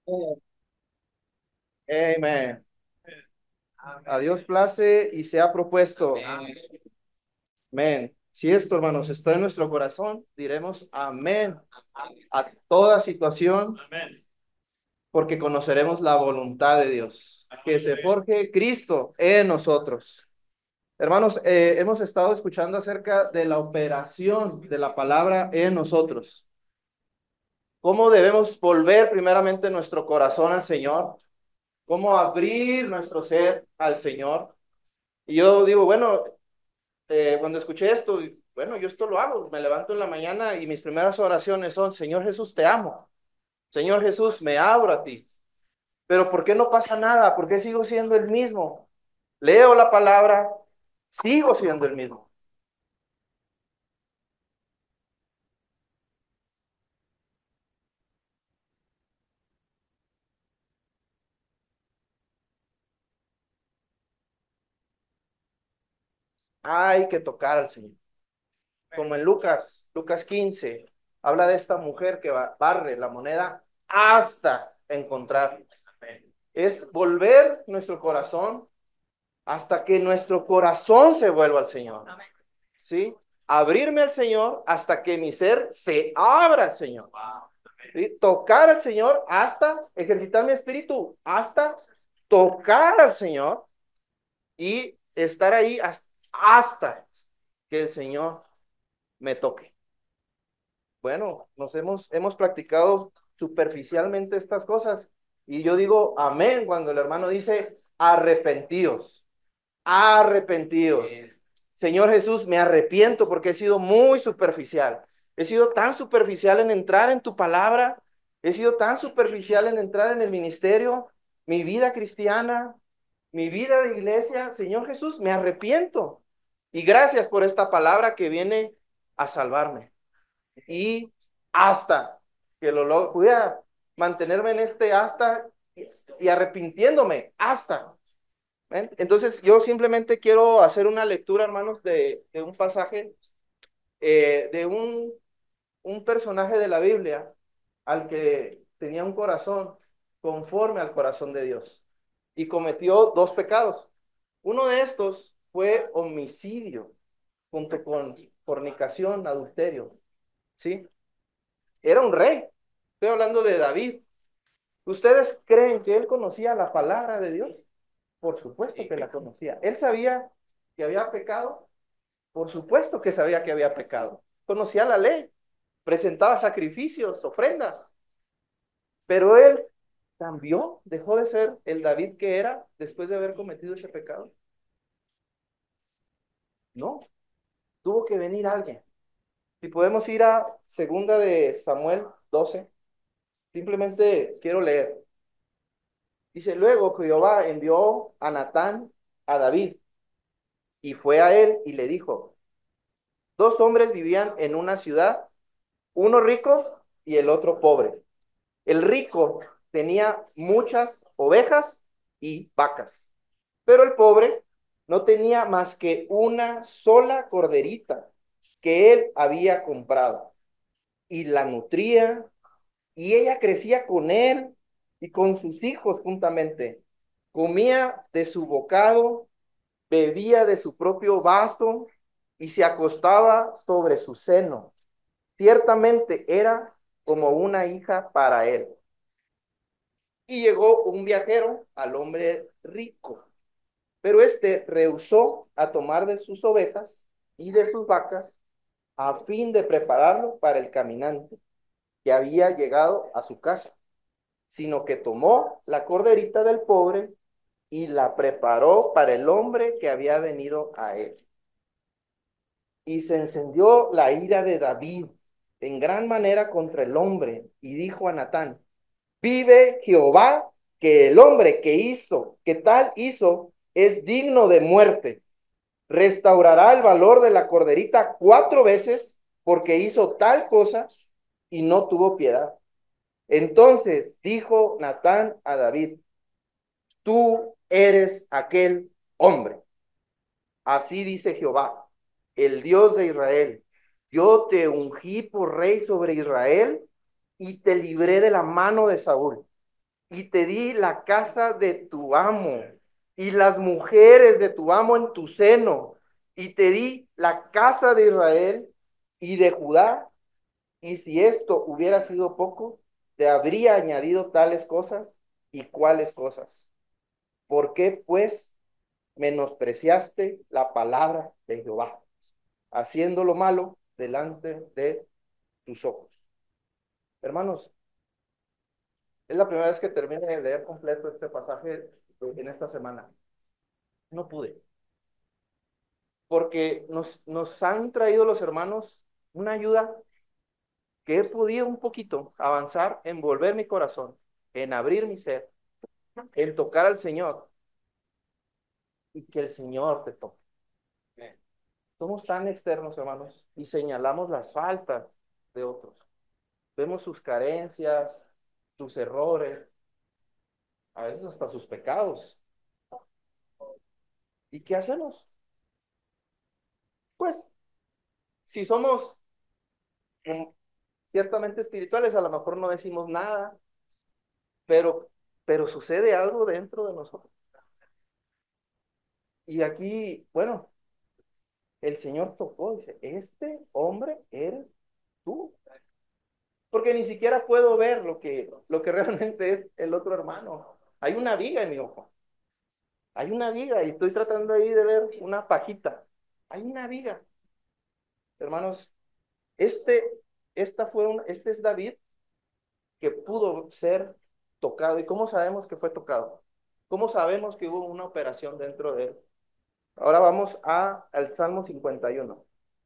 Amén. A Dios place y se ha propuesto. Amén. Si esto, hermanos, está en nuestro corazón, diremos amén a toda situación, porque conoceremos la voluntad de Dios. Que se forje Cristo en nosotros. Hermanos, hemos estado escuchando acerca de la operación de la palabra en nosotros. ¿Cómo debemos volver primeramente nuestro corazón al Señor? ¿Cómo abrir nuestro ser al Señor? Y yo digo, bueno, cuando escuché esto, bueno, yo esto lo hago, me levanto en la mañana y mis primeras oraciones son, Señor Jesús, te amo. Señor Jesús, me abro a ti. Pero ¿por qué no pasa nada? ¿Por qué sigo siendo el mismo? Leo la palabra, sigo siendo el mismo. Hay que tocar al Señor. Como en Lucas 15, habla de esta mujer que barre la moneda hasta encontrar. Es volver nuestro corazón hasta que nuestro corazón se vuelva al Señor. ¿Sí? Abrirme al Señor hasta que mi ser se abra al Señor. ¿Sí? Tocar al Señor hasta ejercitar mi espíritu, hasta tocar al Señor y estar ahí hasta que el Señor me toque. Bueno, hemos practicado superficialmente estas cosas y yo digo amén cuando el hermano dice arrepentidos, arrepentidos. Señor Jesús, me arrepiento porque he sido muy superficial. He sido tan superficial en entrar en tu palabra, he sido tan superficial en entrar en el ministerio, mi vida cristiana, mi vida de iglesia. Señor Jesús, me arrepiento. Y gracias por esta palabra que viene a salvarme y hasta que lo logre. Voy a mantenerme en este hasta y arrepintiéndome hasta. ¿Ven? Entonces yo simplemente quiero hacer una lectura, hermanos, de un pasaje de un personaje de la Biblia al que tenía un corazón conforme al corazón de Dios y cometió dos pecados. Uno de estos fue homicidio junto con fornicación, adulterio, ¿sí? Era un rey. Estoy hablando de David. ¿Ustedes creen que él conocía la palabra de Dios? Por supuesto que la conocía. ¿Él sabía que había pecado? Por supuesto que sabía que había pecado. Conocía la ley, presentaba sacrificios, ofrendas, pero él cambió, dejó de ser el David que era después de haber cometido ese pecado. No, tuvo que venir alguien. Si podemos ir a segunda de Samuel 12, simplemente quiero leer. Dice, luego Jehová envió a Natán a David y fue a él y le dijo, dos hombres vivían en una ciudad, uno rico y el otro pobre. El rico tenía muchas ovejas y vacas, pero el pobre no tenía más que una sola corderita que él había comprado y la nutría y ella crecía con él y con sus hijos juntamente. Comía de su bocado, bebía de su propio vaso y se acostaba sobre su seno. Ciertamente era como una hija para él. Y llegó un viajero al hombre rico, pero éste rehusó a tomar de sus ovejas y de sus vacas a fin de prepararlo para el caminante que había llegado a su casa, sino que tomó la corderita del pobre y la preparó para el hombre que había venido a él. Y se encendió la ira de David en gran manera contra el hombre, y dijo a Natán, vive Jehová, que el hombre que tal hizo, es digno de muerte. Restaurará el valor de la corderita 4 veces, porque hizo tal cosa y no tuvo piedad. Entonces dijo Natán a David, tú eres aquel hombre. Así dice Jehová, el Dios de Israel. Yo te ungí por rey sobre Israel y te libré de la mano de Saúl. y te di la casa de tu amo y las mujeres de tu amo en tu seno, y te di la casa de Israel y de Judá, y si esto hubiera sido poco, te habría añadido tales cosas y cuáles cosas. ¿Por qué, pues, menospreciaste la palabra de Jehová, haciendo lo malo delante de tus ojos? Hermanos, es la primera vez que termino de leer completo este pasaje en esta semana. No pude, porque nos han traído los hermanos una ayuda que he podido un poquito avanzar en volver mi corazón, en abrir mi ser, en tocar al Señor y que el Señor te toque. Somos tan externos, hermanos, y señalamos las faltas de otros. Vemos sus carencias, sus errores, a veces hasta sus pecados. ¿Y qué hacemos? Pues, si somos ciertamente espirituales, a lo mejor no decimos nada, pero, pero sucede algo dentro de nosotros. Y aquí, bueno, el Señor tocó, dice, este hombre eres tú. Porque ni siquiera puedo ver lo que realmente es el otro hermano. Hay una viga en mi ojo. Hay una viga y estoy tratando ahí de ver una pajita. Hay una viga. Hermanos, este, este es David que pudo ser tocado. ¿Y cómo sabemos que fue tocado? ¿Cómo sabemos que hubo una operación dentro de él? Ahora vamos al Salmo 51.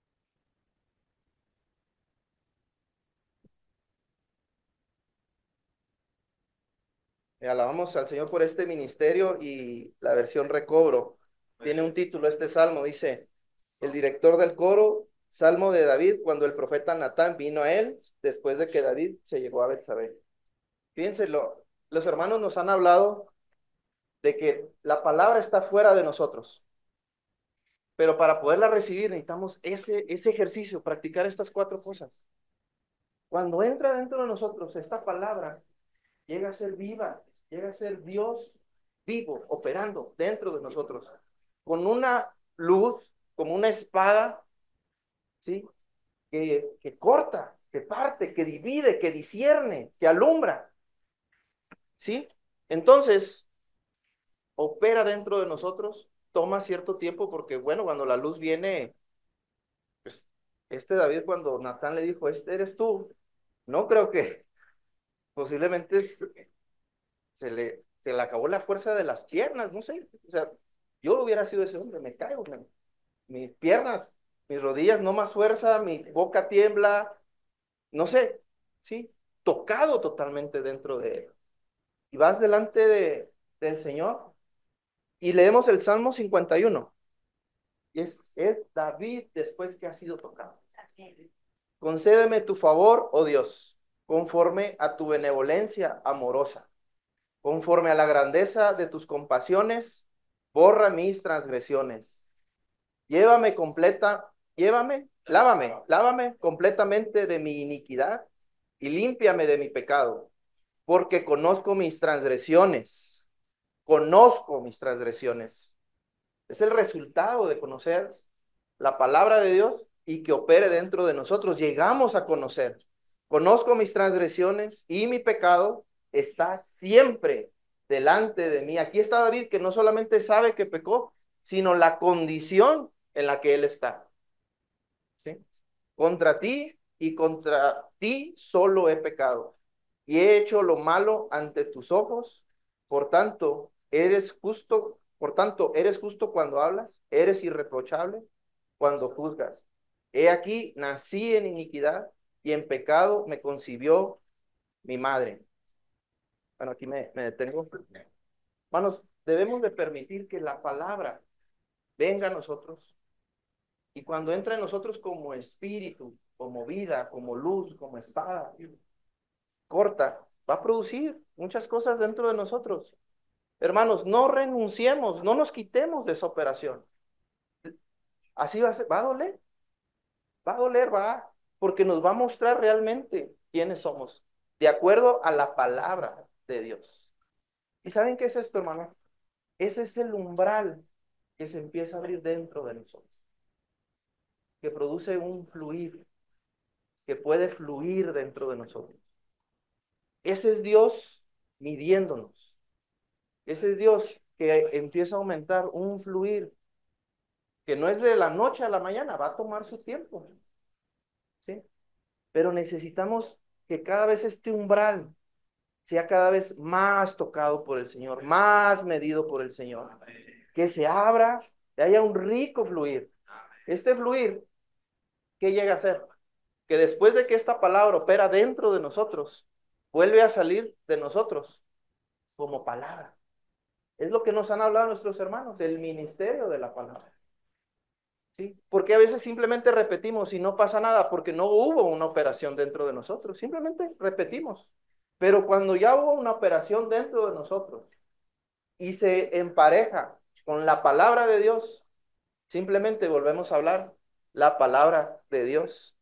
Y alabamos al Señor por este ministerio y la versión recobro. Tiene un título este salmo, dice, el director del coro, Salmo de David, cuando el profeta Natán vino a él, después de que David se llegó a Betsabé. Fíjense, los hermanos nos han hablado de que la palabra está fuera de nosotros, pero para poderla recibir necesitamos ese ejercicio, practicar estas cuatro cosas. Cuando entra dentro de nosotros esta palabra, llega a ser viva, llega a ser Dios vivo, operando dentro de nosotros, con una luz, como una espada, ¿sí? Que corta, que parte, que divide, que discierne, que alumbra, ¿sí? Entonces, opera dentro de nosotros, toma cierto tiempo, porque bueno, cuando la luz viene, pues, David, cuando Natán le dijo, este eres tú, no creo que posiblemente se le acabó la fuerza de las piernas, no sé, o sea, yo hubiera sido ese hombre, me caigo, mis piernas, mis rodillas, no más fuerza, mi boca tiembla, no sé, ¿sí? Tocado totalmente dentro de él. Y vas delante del Señor y leemos el Salmo 51. Y es David después que ha sido tocado. Concédeme tu favor, oh Dios, conforme a tu benevolencia amorosa. Conforme a la grandeza de tus compasiones, borra mis transgresiones. Lávame completamente de mi iniquidad y límpiame de mi pecado, porque conozco mis transgresiones. Es el resultado de conocer la palabra de Dios y que opere dentro de nosotros. Llegamos a conocer. Conozco mis transgresiones y mi pecado está siempre delante de mí. Aquí está David que no solamente sabe que pecó, sino la condición en la que él está. ¿Sí? Contra ti y contra ti solo he pecado y he hecho lo malo ante tus ojos. Por tanto, eres justo cuando hablas, eres irreprochable cuando juzgas. He aquí, nací en iniquidad y en pecado me concibió mi madre. Bueno, aquí me detengo. Hermanos, debemos de permitir que la palabra venga a nosotros y cuando entra en nosotros como espíritu, como vida, como luz, como espada corta, va a producir muchas cosas dentro de nosotros. Hermanos, no renunciemos, no nos quitemos de esa operación. Así va a doler, porque nos va a mostrar realmente quiénes somos, de acuerdo a la palabra de Dios. ¿Y saben qué es esto, hermano? Ese es el umbral que se empieza a abrir dentro de nosotros, que produce un fluir, que puede fluir dentro de nosotros. Ese es Dios midiéndonos. Ese es Dios que empieza a aumentar un fluir que no es de la noche a la mañana, va a tomar su tiempo, ¿sí? Pero necesitamos que cada vez este umbral sea cada vez más tocado por el Señor, más medido por el Señor, que se abra, que haya un rico fluir. Este fluir, ¿qué llega a ser? Que después de que esta palabra opera dentro de nosotros, vuelve a salir de nosotros como palabra. Es lo que nos han hablado nuestros hermanos, el ministerio de la palabra. ¿Sí? Porque a veces simplemente repetimos y no pasa nada porque no hubo una operación dentro de nosotros, simplemente repetimos. Pero cuando ya hubo una operación dentro de nosotros y se empareja con la palabra de Dios, simplemente volvemos a hablar la palabra de Dios.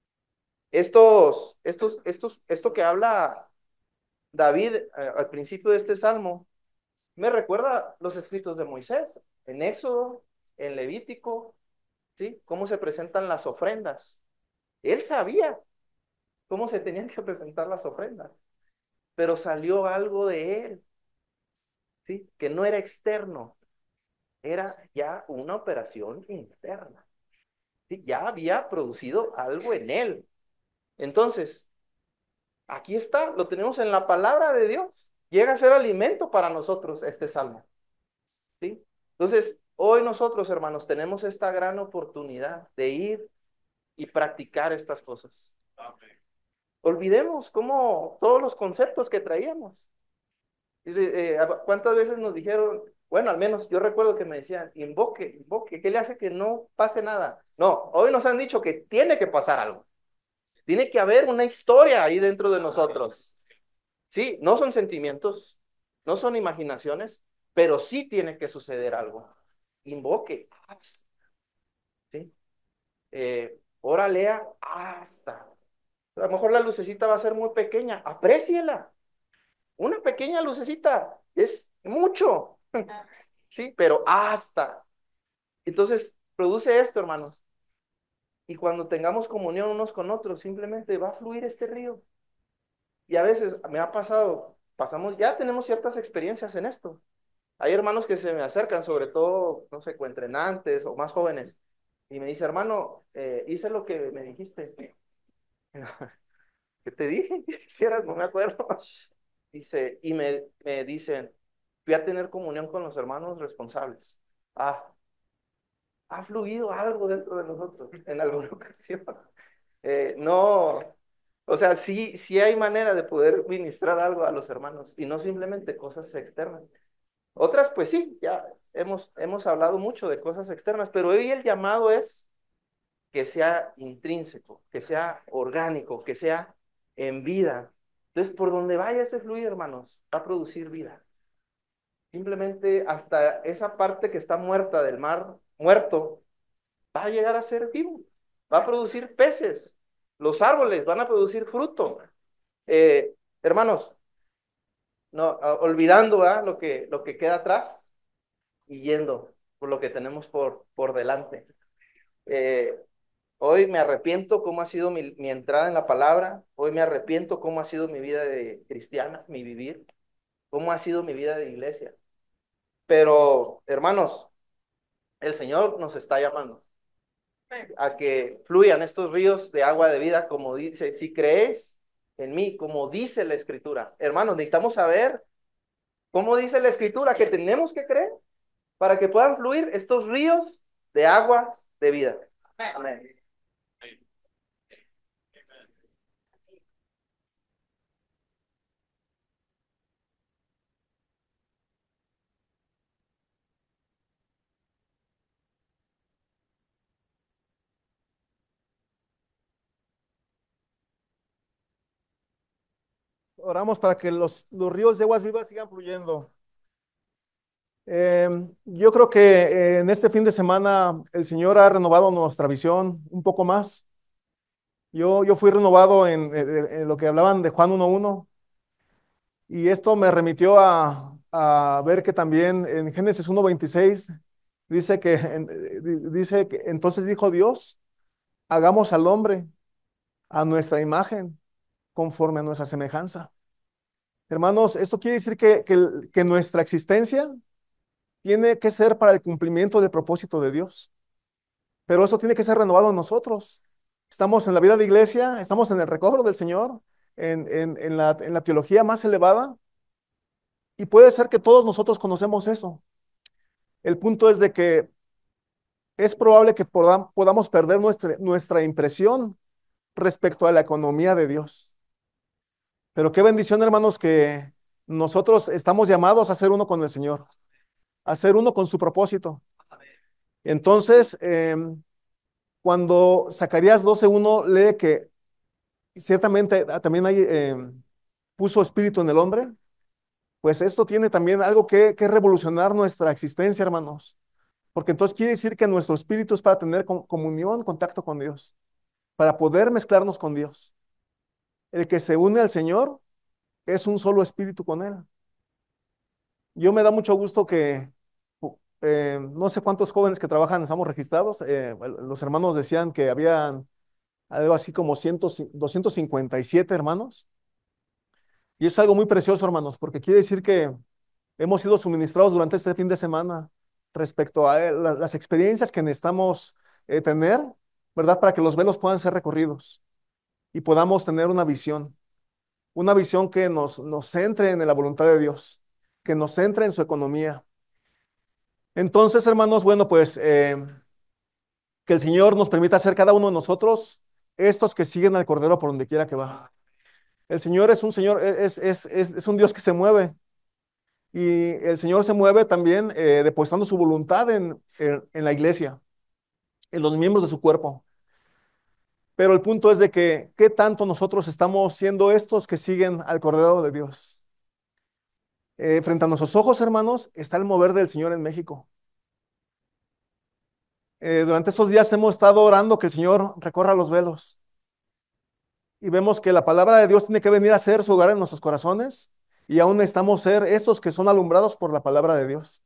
Esto que habla David al principio de este salmo, me recuerda los escritos de Moisés, en Éxodo, en Levítico, ¿sí? Cómo se presentan las ofrendas. Él sabía cómo se tenían que presentar las ofrendas, pero salió algo de él, ¿sí? Que no era externo, era ya una operación interna, ¿sí? Ya había producido algo en él. Entonces, aquí está, lo tenemos en la palabra de Dios. Llega a ser alimento para nosotros este salmo, ¿sí? Entonces, hoy nosotros, hermanos, tenemos esta gran oportunidad de ir y practicar estas cosas. Olvidemos cómo todos los conceptos que traíamos. ¿Cuántas veces nos dijeron, bueno, al menos yo recuerdo que me decían, invoque, invoque, ¿qué le hace que no pase nada? No, hoy nos han dicho que tiene que pasar algo. Tiene que haber una historia ahí dentro de nosotros. Sí, no son sentimientos, no son imaginaciones, pero sí tiene que suceder algo. Invoque, ¿sí? Órale hasta. A lo mejor la lucecita va a ser muy pequeña, apréciela. Una pequeña lucecita es mucho, sí, pero hasta. Entonces, produce esto, hermanos. Y cuando tengamos comunión unos con otros, simplemente va a fluir este río. Y a veces me ha pasado, pasamos, ya tenemos ciertas experiencias en esto. Hay hermanos que se me acercan, sobre todo, no sé, coentrenantes o más jóvenes, y me dice, hermano, hice lo que me dijiste. ¿Qué te dije que hicieras? No me acuerdo. Dice, y me dicen, fui a tener comunión con los hermanos responsables. Ah, ha fluido algo dentro de nosotros en alguna ocasión. No, o sea, sí, sí hay manera de poder ministrar algo a los hermanos y no simplemente cosas externas. Otras, pues sí, ya hemos hablado mucho de cosas externas, pero hoy el llamado es que sea intrínseco, que sea orgánico, que sea en vida. Entonces, por donde vaya ese fluido, hermanos, va a producir vida. Simplemente hasta esa parte que está muerta del mar, muerto, va a llegar a ser vivo, va a producir peces, los árboles van a producir fruto. Hermanos, no, olvidando lo que queda atrás y yendo por lo que tenemos por delante. Eh, Hoy me arrepiento cómo ha sido mi entrada en la palabra, hoy me arrepiento cómo ha sido mi vida de cristiana, mi vivir, cómo ha sido mi vida de iglesia. Pero, hermanos, el Señor nos está llamando a que fluyan estos ríos de agua de vida, como dice, si crees en mí, como dice la Escritura. Hermanos, necesitamos saber cómo dice la Escritura, que tenemos que creer para que puedan fluir estos ríos de agua de vida. Amén. Oramos para que los ríos de aguas vivas sigan fluyendo. Yo creo que en este fin de semana el Señor ha renovado nuestra visión un poco más. Yo fui renovado en lo que hablaban de Juan 1:1 y esto me remitió a ver que también en Génesis 1:26 dice dice que entonces dijo Dios, hagamos al hombre a nuestra imagen, conforme a nuestra semejanza. Hermanos, esto quiere decir que nuestra existencia tiene que ser para el cumplimiento del propósito de Dios, pero eso tiene que ser renovado en nosotros. Estamos en la vida de iglesia, estamos en el recobro del Señor, en la teología más elevada, y puede ser que todos nosotros conocemos eso. El punto es de que es probable que podamos perder nuestra impresión respecto a la economía de Dios. Pero qué bendición, hermanos, que nosotros estamos llamados a ser uno con el Señor, a ser uno con su propósito. Entonces, cuando Zacarías 12:1 lee que ciertamente también hay, puso espíritu en el hombre, pues esto tiene también algo que revolucionar nuestra existencia, hermanos. Porque entonces quiere decir que nuestro espíritu es para tener comunión, contacto con Dios, para poder mezclarnos con Dios. El que se une al Señor es un solo espíritu con Él. Yo me da mucho gusto que no sé cuántos jóvenes que trabajan estamos registrados. Los hermanos decían que habían algo así como 257 hermanos. Y es algo muy precioso, hermanos, porque quiere decir que hemos sido suministrados durante este fin de semana respecto a las experiencias que necesitamos tener, ¿verdad? Para que los velos puedan ser recorridos y podamos tener una visión que nos centre en la voluntad de Dios, que nos centre en su economía. Entonces, hermanos, bueno, pues que el Señor nos permita ser cada uno de nosotros estos que siguen al Cordero por donde quiera que va. El Señor es un Señor, es un Dios que se mueve. Y el Señor se mueve también depositando su voluntad en la iglesia, en los miembros de su cuerpo. Pero el punto es de que, ¿qué tanto nosotros estamos siendo estos que siguen al Cordero de Dios? Frente a nuestros ojos, hermanos, está el mover del Señor en México. Durante estos días hemos estado orando que el Señor recorra los velos. Y vemos que la palabra de Dios tiene que venir a ser su hogar en nuestros corazones. Y aún necesitamos ser estos que son alumbrados por la palabra de Dios.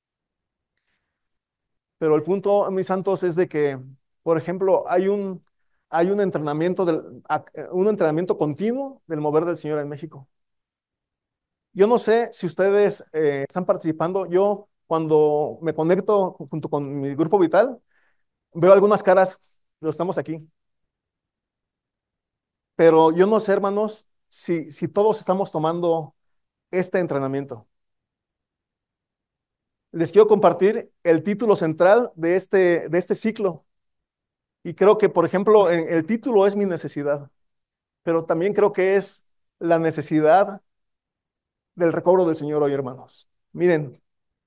Pero el punto, mis santos, es de que, por ejemplo, hay un entrenamiento, un entrenamiento continuo del mover del Señor en México. Yo no sé si ustedes están participando. Yo, cuando me conecto junto con mi grupo vital, veo algunas caras, pero estamos aquí. Pero yo no sé, hermanos, si todos estamos tomando este entrenamiento. Les quiero compartir el título central de este ciclo. Y creo que, por ejemplo, el título es mi necesidad, pero también creo que es la necesidad del recobro del Señor hoy, hermanos. Miren,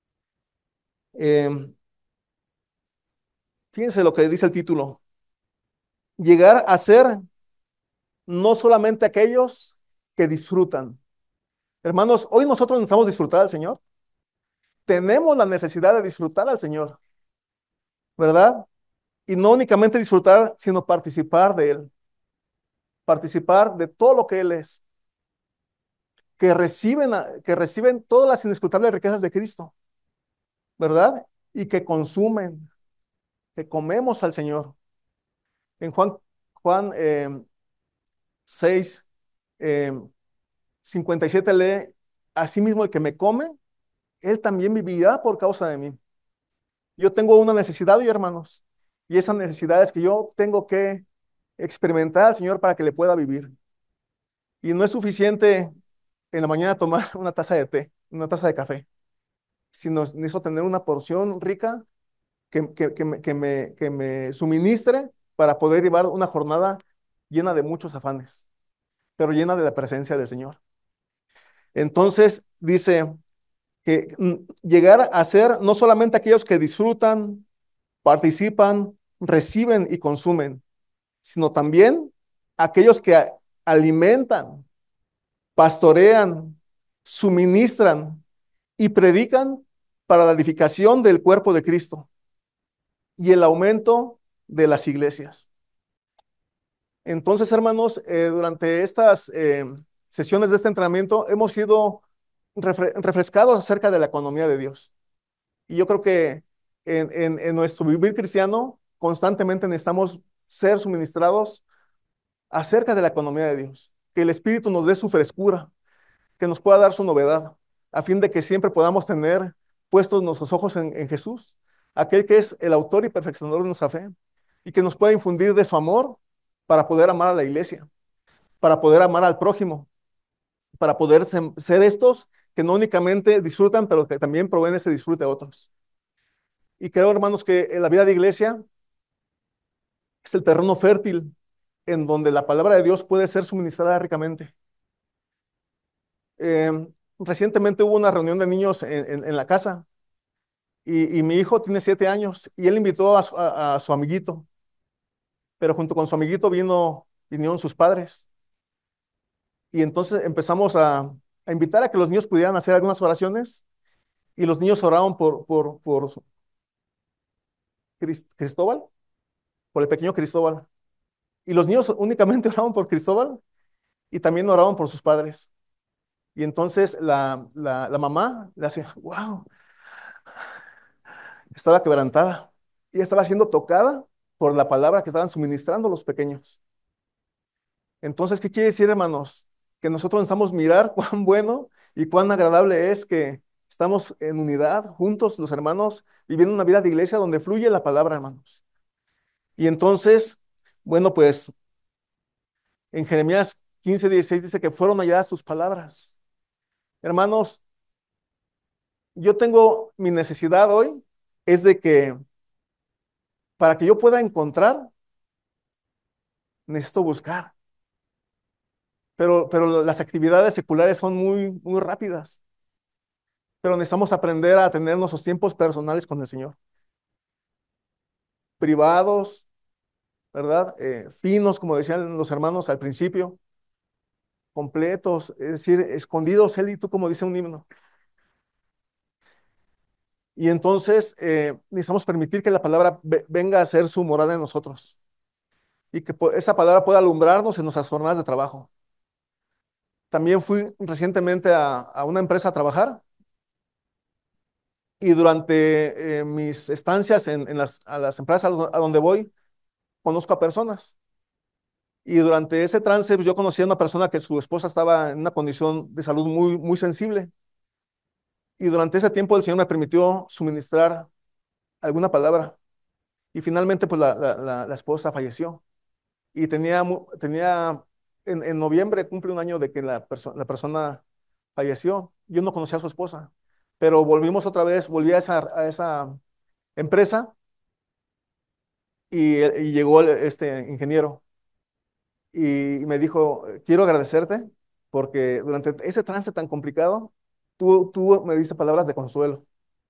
eh, fíjense lo que dice el título. Llegar a ser no solamente aquellos que disfrutan. Hermanos, hoy nosotros necesitamos disfrutar al Señor. Tenemos la necesidad de disfrutar al Señor, ¿verdad? Y no únicamente disfrutar, sino participar de Él, participar de todo lo que Él es, que reciben todas las inescrutables riquezas de Cristo, ¿verdad? Y que consumen, que comemos al Señor. En Juan 6, eh, 57 lee, asimismo el que me come, él también vivirá por causa de mí. Yo tengo una necesidad hoy, hermanos, y esa necesidad es que yo tengo que experimentar al Señor para que le pueda vivir. Y no es suficiente en la mañana tomar una taza de té, una taza de café, sino necesito tener una porción rica que me suministre para poder llevar una jornada llena de muchos afanes, pero llena de la presencia del Señor. Entonces dice que llegar a ser no solamente aquellos que disfrutan, participan, reciben y consumen, sino también aquellos que alimentan, pastorean, suministran y predican para la edificación del cuerpo de Cristo y el aumento de las iglesias. Entonces, hermanos, durante estas sesiones de este entrenamiento hemos sido refrescados acerca de la economía de Dios. Y yo creo que en nuestro vivir cristiano constantemente necesitamos ser suministrados acerca de la economía de Dios, que el Espíritu nos dé su frescura, que nos pueda dar su novedad, a fin de que siempre podamos tener puestos nuestros ojos en Jesús, aquel que es el autor y perfeccionador de nuestra fe, y que nos pueda infundir de su amor para poder amar a la iglesia, para poder amar al prójimo, para poder ser estos que no únicamente disfrutan, pero que también proveen ese disfrute a otros. Y creo, hermanos, que en la vida de iglesia es el terreno fértil en donde la palabra de Dios puede ser suministrada ricamente. Eh, Recientemente hubo una reunión de niños en la casa y mi hijo tiene 7 años y él invitó a su amiguito, pero junto con su amiguito vinieron sus padres. Y entonces empezamos a invitar a que los niños pudieran hacer algunas oraciones y los niños oraron por Cristóbal, por el pequeño Cristóbal. Y los niños únicamente oraban por Cristóbal y también oraban por sus padres. Y entonces la mamá le hacía, wow, estaba quebrantada y estaba siendo tocada por la palabra que estaban suministrando los pequeños. Entonces, ¿qué quiere decir, hermanos? Que nosotros necesitamos mirar cuán bueno y cuán agradable es que estamos en unidad, juntos, los hermanos, viviendo una vida de iglesia donde fluye la palabra, hermanos. Y entonces, bueno, pues en Jeremías 15:16 dice que fueron halladas tus palabras. Hermanos, yo tengo mi necesidad hoy, es de que para que yo pueda encontrar, necesito buscar. Pero las actividades seculares son muy rápidas. Pero necesitamos aprender a tener nuestros tiempos personales con el Señor. Privados, ¿verdad? Finos, como decían los hermanos al principio, completos, es decir, escondidos él y tú, como dice un himno. Y entonces necesitamos permitir que la palabra venga a ser su morada en nosotros y que esa palabra pueda alumbrarnos en nuestras jornadas de trabajo. También fui recientemente a una empresa a trabajar y durante mis estancias a las empresas a donde voy, conozco a personas. Y durante ese trance pues, yo conocí a una persona que su esposa estaba en una condición de salud muy sensible. Y durante ese tiempo el Señor me permitió suministrar alguna palabra. Y finalmente pues la esposa falleció. Y tenía en noviembre cumple un año de que la persona falleció. Yo no conocía a su esposa. Pero volvimos otra vez, volví a esa empresa y llegó este ingeniero y me dijo, quiero agradecerte porque durante ese trance tan complicado, tú me diste palabras de consuelo.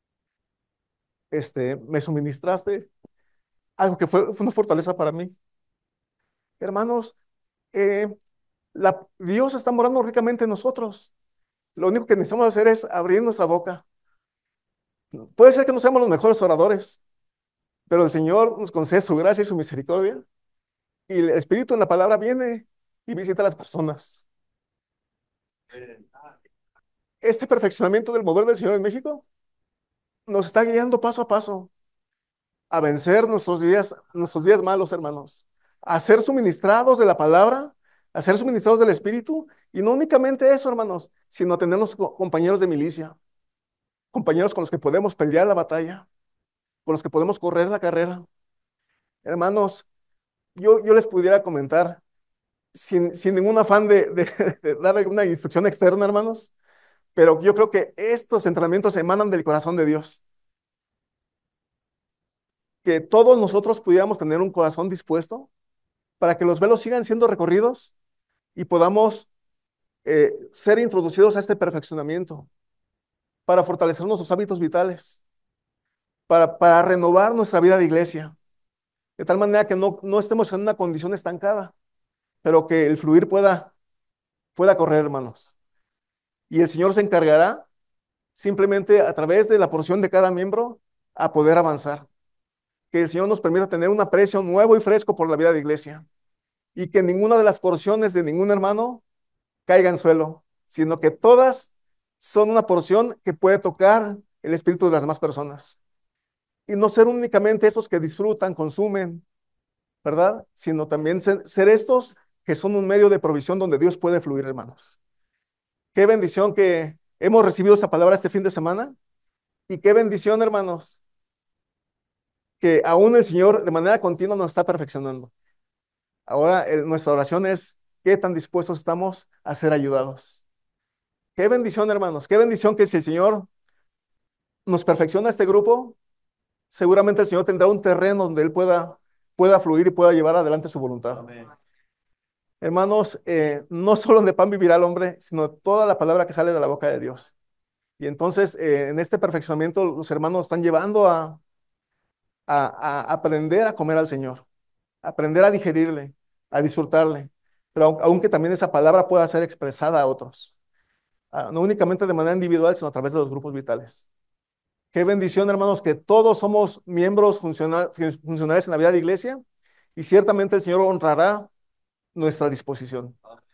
Me suministraste algo que fue una fortaleza para mí. Hermanos, eh, Dios está morando ricamente en nosotros. Lo único que necesitamos hacer es abrir nuestra boca. Puede ser que no seamos los mejores oradores, pero el Señor nos concede su gracia y su misericordia. Y el Espíritu en la palabra viene y visita a las personas. Este perfeccionamiento del mover del Señor en México nos está guiando paso a paso a vencer nuestros días malos, hermanos, a ser suministrados de la palabra, a ser suministrados del Espíritu, y no únicamente eso, hermanos, sino tenernos compañeros de milicia, compañeros con los que podemos pelear la batalla, con los que podemos correr la carrera. Hermanos, yo les pudiera comentar, sin ningún afán de dar alguna instrucción externa, hermanos, pero yo creo que estos entrenamientos emanan del corazón de Dios. Que todos nosotros pudiéramos tener un corazón dispuesto para que los velos sigan siendo recorridos y podamos ser introducidos a este perfeccionamiento, para fortalecer nuestros hábitos vitales, para renovar nuestra vida de iglesia, de tal manera que no estemos en una condición estancada, pero que el fluir pueda correr, hermanos. Y el Señor se encargará simplemente a través de la porción de cada miembro a poder avanzar. Que el Señor nos permita tener un aprecio nuevo y fresco por la vida de iglesia y que ninguna de las porciones de ningún hermano caiga en suelo, sino que todas son una porción que puede tocar el espíritu de las demás personas. Y no ser únicamente estos que disfrutan, consumen, ¿verdad? Sino también ser estos que son un medio de provisión donde Dios puede fluir, hermanos. Qué bendición que hemos recibido esta palabra este fin de semana. Y qué bendición, hermanos, que aún el Señor de manera continua nos está perfeccionando. Ahora nuestra oración es qué tan dispuestos estamos a ser ayudados. Qué bendición, hermanos. Qué bendición que si el Señor nos perfecciona este grupo, seguramente el Señor tendrá un terreno donde Él pueda fluir y pueda llevar adelante su voluntad. Amén. Hermanos, no solo de pan vivirá el hombre, sino toda la palabra que sale de la boca de Dios. Y entonces, en este perfeccionamiento, los hermanos están llevando a aprender a comer al Señor, a aprender a digerirle, a disfrutarle, pero aunque también esa palabra pueda ser expresada a otros, no únicamente de manera individual, sino a través de los grupos vitales. Qué bendición, hermanos, que todos somos miembros funcionales en la vida de iglesia y ciertamente el Señor honrará nuestra disposición.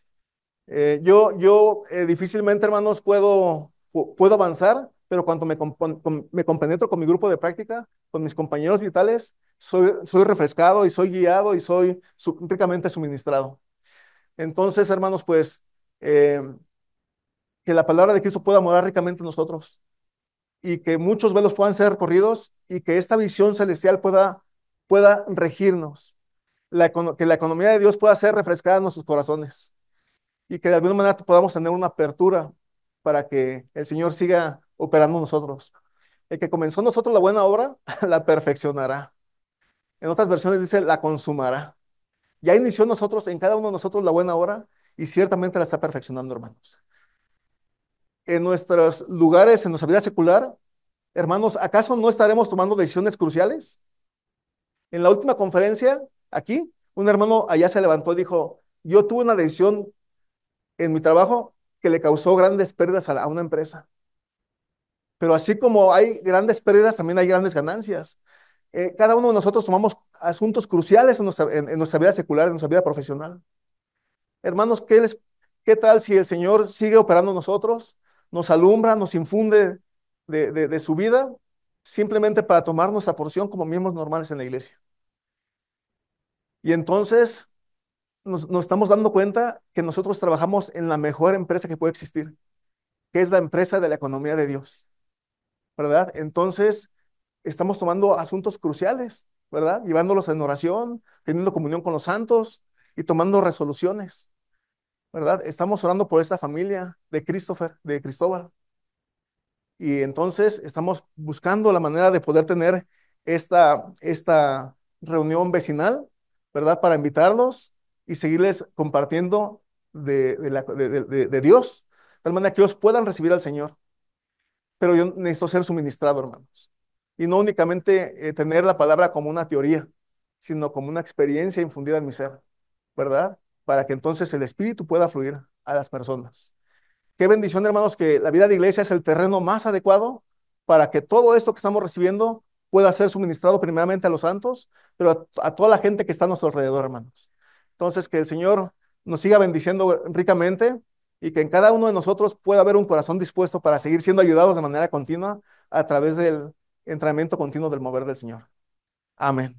Yo difícilmente, hermanos, puedo avanzar, pero cuando me compenetro con mi grupo de práctica, con mis compañeros vitales, soy refrescado y soy guiado y soy ricamente suministrado. Entonces, hermanos, pues eh, que la palabra de Cristo pueda morar ricamente en nosotros y que muchos velos puedan ser recorridos y que esta visión celestial pueda regirnos, que la economía de Dios pueda ser refrescada en nuestros corazones y que de alguna manera podamos tener una apertura para que el Señor siga operando en nosotros. El que comenzó en nosotros la buena obra, la perfeccionará. En otras versiones dice, la consumará. Ya inició en nosotros, en cada uno de nosotros la buena obra y ciertamente la está perfeccionando, hermanos. En nuestros lugares, en nuestra vida secular, hermanos, ¿acaso no estaremos tomando decisiones cruciales? En la última conferencia, aquí, un hermano allá se levantó y dijo, yo tuve una decisión en mi trabajo que le causó grandes pérdidas a una empresa. Pero así como hay grandes pérdidas, también hay grandes ganancias. Cada uno de nosotros tomamos asuntos cruciales en nuestra vida secular, en nuestra vida profesional. Hermanos, ¿qué tal si el Señor sigue operando en nosotros, nos alumbra, nos infunde de su vida, simplemente para tomar nuestra porción como miembros normales en la iglesia? Y entonces nos estamos dando cuenta que nosotros trabajamos en la mejor empresa que puede existir, que es la empresa de la economía de Dios, ¿verdad? Entonces, estamos tomando asuntos cruciales, ¿verdad? Llevándolos en oración, teniendo comunión con los santos y tomando resoluciones, ¿verdad? Estamos orando por esta familia de Christopher, de Cristóbal. Y entonces estamos buscando la manera de poder tener esta reunión vecinal, ¿verdad? Para invitarlos y seguirles compartiendo de Dios, de tal manera que ellos puedan recibir al Señor. Pero yo necesito ser suministrado, hermanos. Y no únicamente tener la palabra como una teoría, sino como una experiencia infundida en mi ser, ¿verdad? Para que entonces el Espíritu pueda fluir a las personas. Qué bendición, hermanos, que la vida de iglesia es el terreno más adecuado para que todo esto que estamos recibiendo pueda ser suministrado primeramente a los santos, pero a toda la gente que está a nuestro alrededor, hermanos. Entonces, que el Señor nos siga bendiciendo ricamente y que en cada uno de nosotros pueda haber un corazón dispuesto para seguir siendo ayudados de manera continua a través del entrenamiento continuo del mover del Señor. Amén.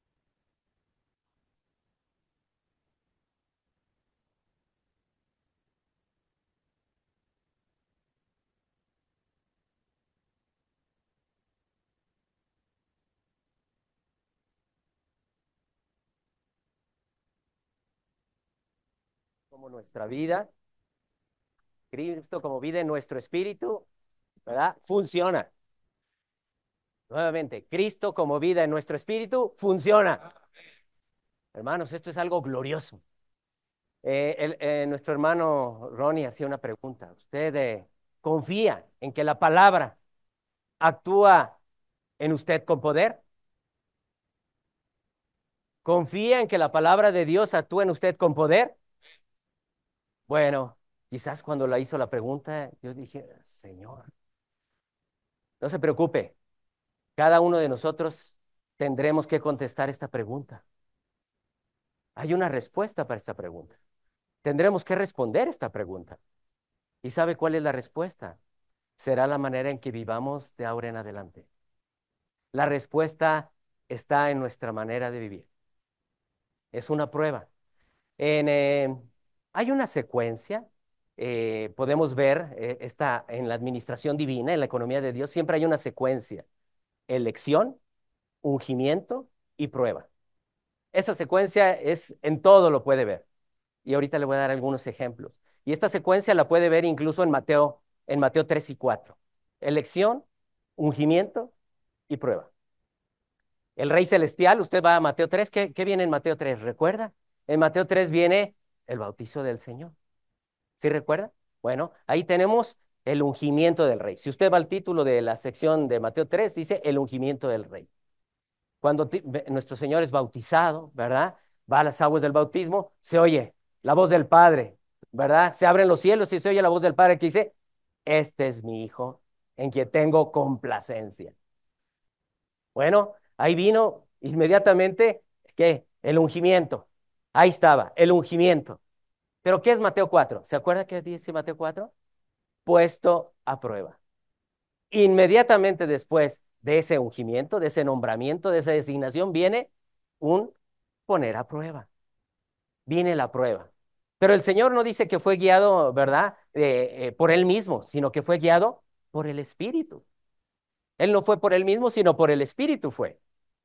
Como nuestra vida, Cristo como vida en nuestro espíritu, ¿verdad? Funciona. Nuevamente, Cristo como vida en nuestro espíritu, funciona. Hermanos, esto es algo glorioso. Nuestro hermano Ronnie hacía una pregunta. ¿Usted confía en que la palabra actúa en usted con poder? ¿Confía en que la palabra de Dios actúa en usted con poder? Bueno, quizás cuando la hizo la pregunta, yo dije, Señor, no se preocupe, cada uno de nosotros tendremos que contestar esta pregunta. Hay una respuesta para esta pregunta. Tendremos que responder esta pregunta. ¿Y sabe cuál es la respuesta? será la manera en que vivamos de ahora en adelante. La respuesta está en nuestra manera de vivir. Es una prueba. En, hay una secuencia, podemos ver en la administración divina, en la economía de Dios, siempre hay una secuencia: elección, ungimiento y prueba. Esa secuencia es en todo, lo puede ver. Y ahorita le voy a dar algunos ejemplos. Y esta secuencia la puede ver incluso en Mateo 3 y 4. Elección, ungimiento y prueba. El Rey Celestial, usted va a Mateo 3, ¿qué viene en Mateo 3? ¿Recuerda? En Mateo 3 viene el bautizo del Señor. ¿Sí recuerda? Bueno, ahí tenemos el ungimiento del Rey. Si usted va al título de la sección de Mateo 3, dice el ungimiento del Rey. Cuando nuestro Señor es bautizado, ¿verdad? Va a las aguas del bautismo, se oye la voz del Padre, ¿verdad? Se abren los cielos y se oye la voz del Padre que dice: este es mi Hijo, en quien tengo complacencia. Bueno, ahí vino inmediatamente, ¿qué? El ungimiento. Ahí estaba, el ungimiento. ¿Pero qué es Mateo 4? ¿Se acuerda qué dice Mateo 4? Puesto a prueba. Inmediatamente después de ese ungimiento, de ese nombramiento, de esa designación, viene un poner a prueba. Viene la prueba. Pero el Señor no dice que fue guiado, ¿verdad? Por Él mismo, sino que fue guiado por el Espíritu. Él no fue por Él mismo, sino por el Espíritu fue.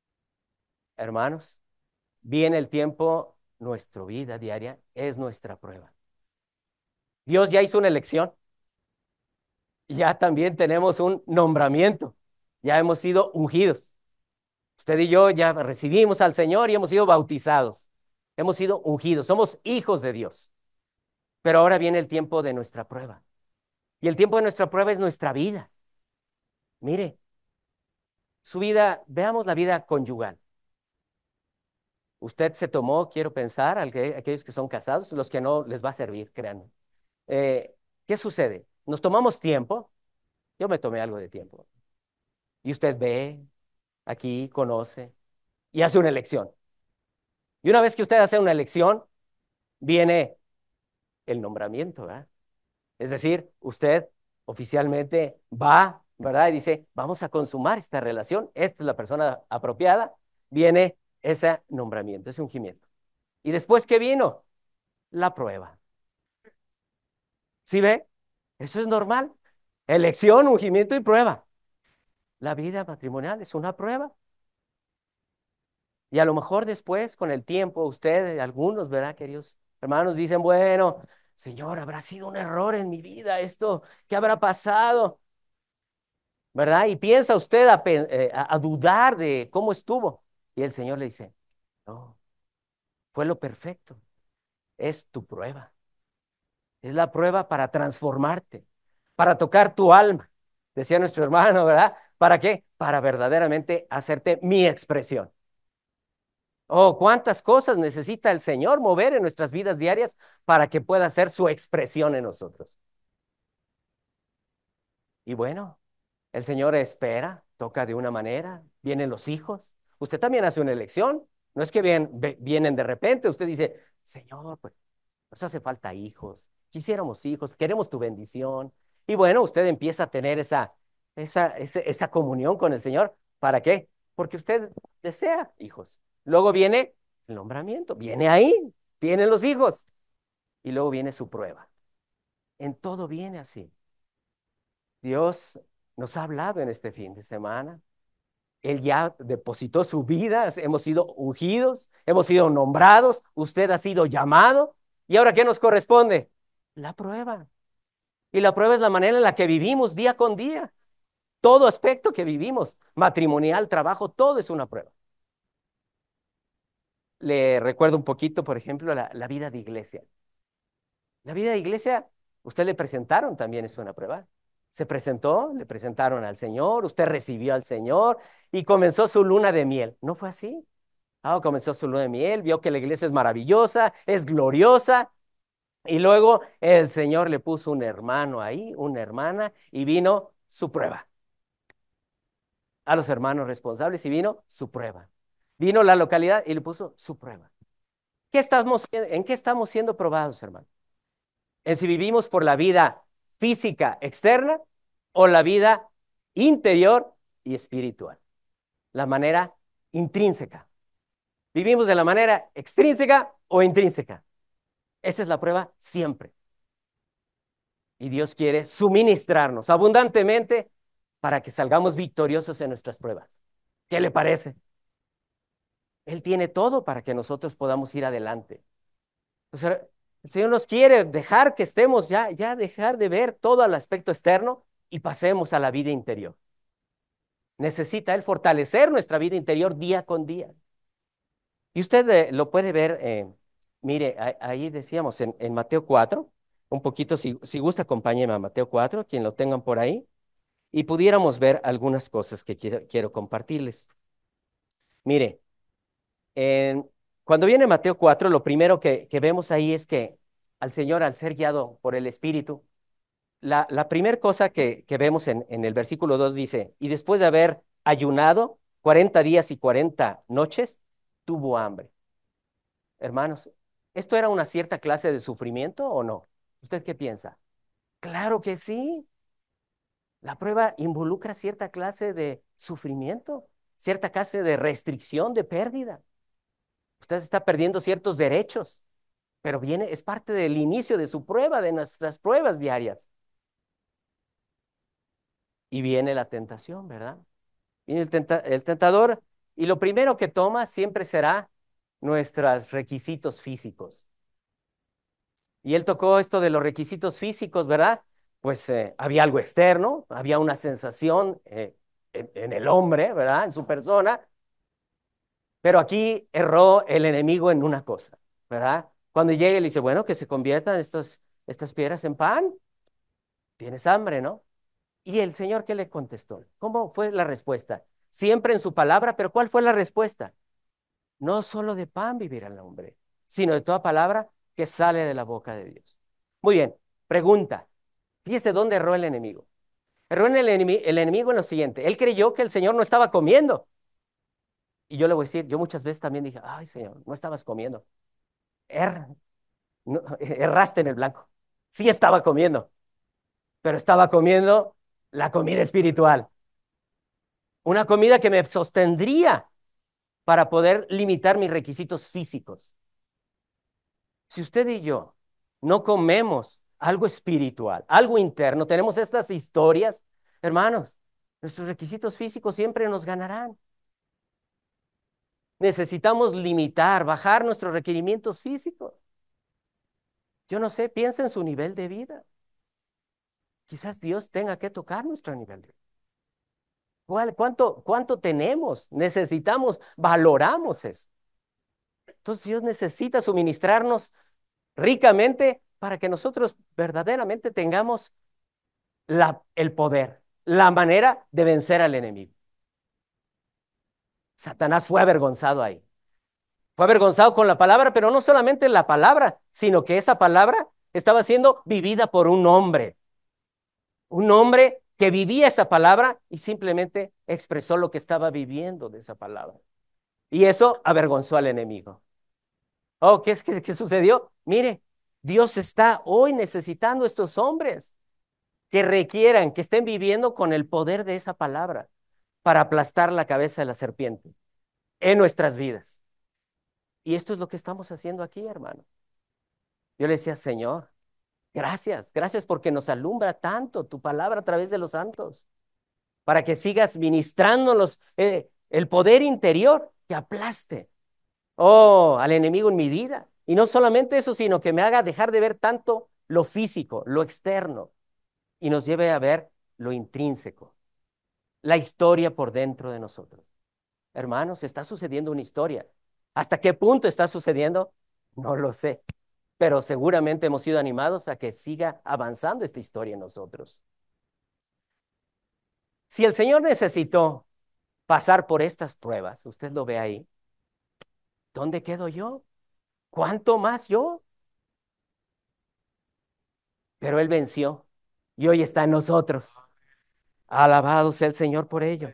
Hermanos, viene el tiempo, nuestra vida diaria es nuestra prueba. Dios ya hizo una elección. Ya también tenemos un nombramiento. Ya hemos sido ungidos. Usted y yo ya recibimos al Señor y hemos sido bautizados. Hemos sido ungidos. Somos hijos de Dios. Pero ahora viene el tiempo de nuestra prueba. Y el tiempo de nuestra prueba es nuestra vida. Mire, su vida, veamos la vida conyugal. Usted se tomó, quiero pensar, aquellos que son casados, los que no les va a servir, créanme. ¿Qué sucede? Nos tomamos tiempo. Yo me tomé algo de tiempo. Y usted ve, aquí, conoce y hace una elección. Y una vez que usted hace una elección, viene el nombramiento, ¿verdad? Es decir, usted oficialmente va, ¿verdad? Y dice: vamos a consumar esta relación, esta es la persona apropiada. Viene ese nombramiento, ese ungimiento. ¿Y después qué vino? La prueba. ¿Sí ve? Eso es normal. Elección, ungimiento y prueba. La vida matrimonial es una prueba. Y a lo mejor después, con el tiempo, ustedes, algunos, ¿verdad, queridos hermanos? Dicen: bueno, Señor, habrá sido un error en mi vida esto, ¿qué habrá pasado? ¿Verdad? Y piensa usted a dudar de cómo estuvo. Y el Señor le dice: no, fue lo perfecto, es tu prueba. Es la prueba para transformarte, para tocar tu alma. Decía nuestro hermano, ¿verdad? ¿Para qué? Para verdaderamente hacerte mi expresión. Oh, cuántas cosas necesita el Señor mover en nuestras vidas diarias para que pueda hacer su expresión en nosotros. Y bueno, el Señor espera, toca de una manera, vienen los hijos. Usted también hace una elección. No es que vienen de repente. Usted dice: Señor, pues nos hace falta hijos. Quisiéramos hijos, queremos tu bendición. Y bueno, usted empieza a tener esa comunión con el Señor. ¿Para qué? Porque usted desea hijos. Luego viene el nombramiento, viene ahí, vienen los hijos. Y luego viene su prueba. En todo viene así. Dios nos ha hablado en este fin de semana. Él ya depositó su vida, hemos sido ungidos, hemos sido nombrados, usted ha sido llamado. ¿Y ahora qué nos corresponde? La prueba. Y la prueba es la manera en la que vivimos día con día. Todo aspecto que vivimos, matrimonial, trabajo, todo es una prueba. Le recuerdo un poquito, por ejemplo, la vida de iglesia. La vida de iglesia, usted le presentaron también, es una prueba. Se presentó, le presentaron al Señor, usted recibió al Señor y comenzó su luna de miel. ¿No fue así? Comenzó su luna de miel, vio que la iglesia es maravillosa, es gloriosa, y luego el Señor le puso un hermano ahí, una hermana, y vino su prueba. A los hermanos responsables y vino su prueba. Vino la localidad y le puso su prueba. ¿En qué estamos siendo probados, hermano? ¿En si vivimos por la vida física externa o la vida interior y espiritual. La manera intrínseca. ¿Vivimos de la manera extrínseca o intrínseca? Esa es la prueba siempre. Y Dios quiere suministrarnos abundantemente para que salgamos victoriosos en nuestras pruebas. ¿Qué le parece? Él tiene todo para que nosotros podamos ir adelante. O sea, el Señor nos quiere dejar que estemos ya dejar de ver todo el aspecto externo y pasemos a la vida interior. Necesita Él fortalecer nuestra vida interior día con día. Y usted lo puede ver, mire, ahí decíamos en Mateo 4, un poquito, si gusta, acompáñeme a Mateo 4, quien lo tengan por ahí, y pudiéramos ver algunas cosas que quiero compartirles. Mire, en- cuando viene Mateo 4, lo primero que vemos ahí es que al Señor, al ser guiado por el Espíritu, la primera cosa que vemos en el versículo 2 dice, y después de haber ayunado 40 días y 40 noches, tuvo hambre. Hermanos, ¿esto era una cierta clase de sufrimiento o no? ¿Usted qué piensa? Claro que sí. La prueba involucra cierta clase de sufrimiento, cierta clase de restricción, de pérdida. Usted está perdiendo ciertos derechos, pero es parte del inicio de su prueba, de nuestras pruebas diarias. Y viene la tentación, ¿verdad? Viene el tentador y lo primero que toma siempre será nuestros requisitos físicos. Y él tocó esto de los requisitos físicos, ¿verdad? Pues había algo externo, había una sensación en el hombre, ¿verdad? En su persona, pero aquí erró el enemigo en una cosa, ¿verdad? Cuando llega y le dice, bueno, que se conviertan estas piedras en pan, tienes hambre, ¿no? Y el Señor, ¿qué le contestó? ¿Cómo fue la respuesta? Siempre en su palabra, pero ¿cuál fue la respuesta? No solo de pan vivirá el hombre, sino de toda palabra que sale de la boca de Dios. Muy bien, pregunta. Fíjese dónde erró el enemigo. Erró en el enemigo en lo siguiente. Él creyó que el Señor no estaba comiendo. Y yo le voy a decir, yo muchas veces también dije, ay Señor, no estabas comiendo. Er, erraste en el blanco. Sí estaba comiendo, pero estaba comiendo la comida espiritual. Una comida que me sostendría para poder limitar mis requisitos físicos. Si usted y yo no comemos algo espiritual, algo interno, tenemos estas historias, hermanos, nuestros requisitos físicos siempre nos ganarán. Necesitamos limitar, bajar nuestros requerimientos físicos. Yo no sé, piensa en su nivel de vida. Quizás Dios tenga que tocar nuestro nivel de vida. ¿Cuánto tenemos? Necesitamos, valoramos eso. Entonces Dios necesita suministrarnos ricamente para que nosotros verdaderamente tengamos el poder, la manera de vencer al enemigo. Satanás fue avergonzado ahí. Fue avergonzado con la palabra, pero no solamente la palabra, sino que esa palabra estaba siendo vivida por un hombre que vivía esa palabra y simplemente expresó lo que estaba viviendo de esa palabra. Y eso avergonzó al enemigo. Oh, ¿qué sucedió? Mire, Dios está hoy necesitando estos hombres que requieran, que estén viviendo con el poder de esa palabra para aplastar la cabeza de la serpiente en nuestras vidas. Y esto es lo que estamos haciendo aquí, hermano. Yo le decía, Señor, gracias porque nos alumbra tanto tu palabra a través de los santos, para que sigas ministrándonos el poder interior que aplaste, oh, al enemigo en mi vida. Y no solamente eso, sino que me haga dejar de ver tanto lo físico, lo externo, y nos lleve a ver lo intrínseco, la historia por dentro de nosotros. Hermanos, está sucediendo una historia. ¿Hasta qué punto está sucediendo? No lo sé, pero seguramente hemos sido animados a que siga avanzando esta historia en nosotros. Si el Señor necesitó pasar por estas pruebas, usted lo ve ahí, ¿dónde quedo yo? ¿Cuánto más yo? Pero Él venció y hoy está en nosotros. Alabado sea el Señor por ello.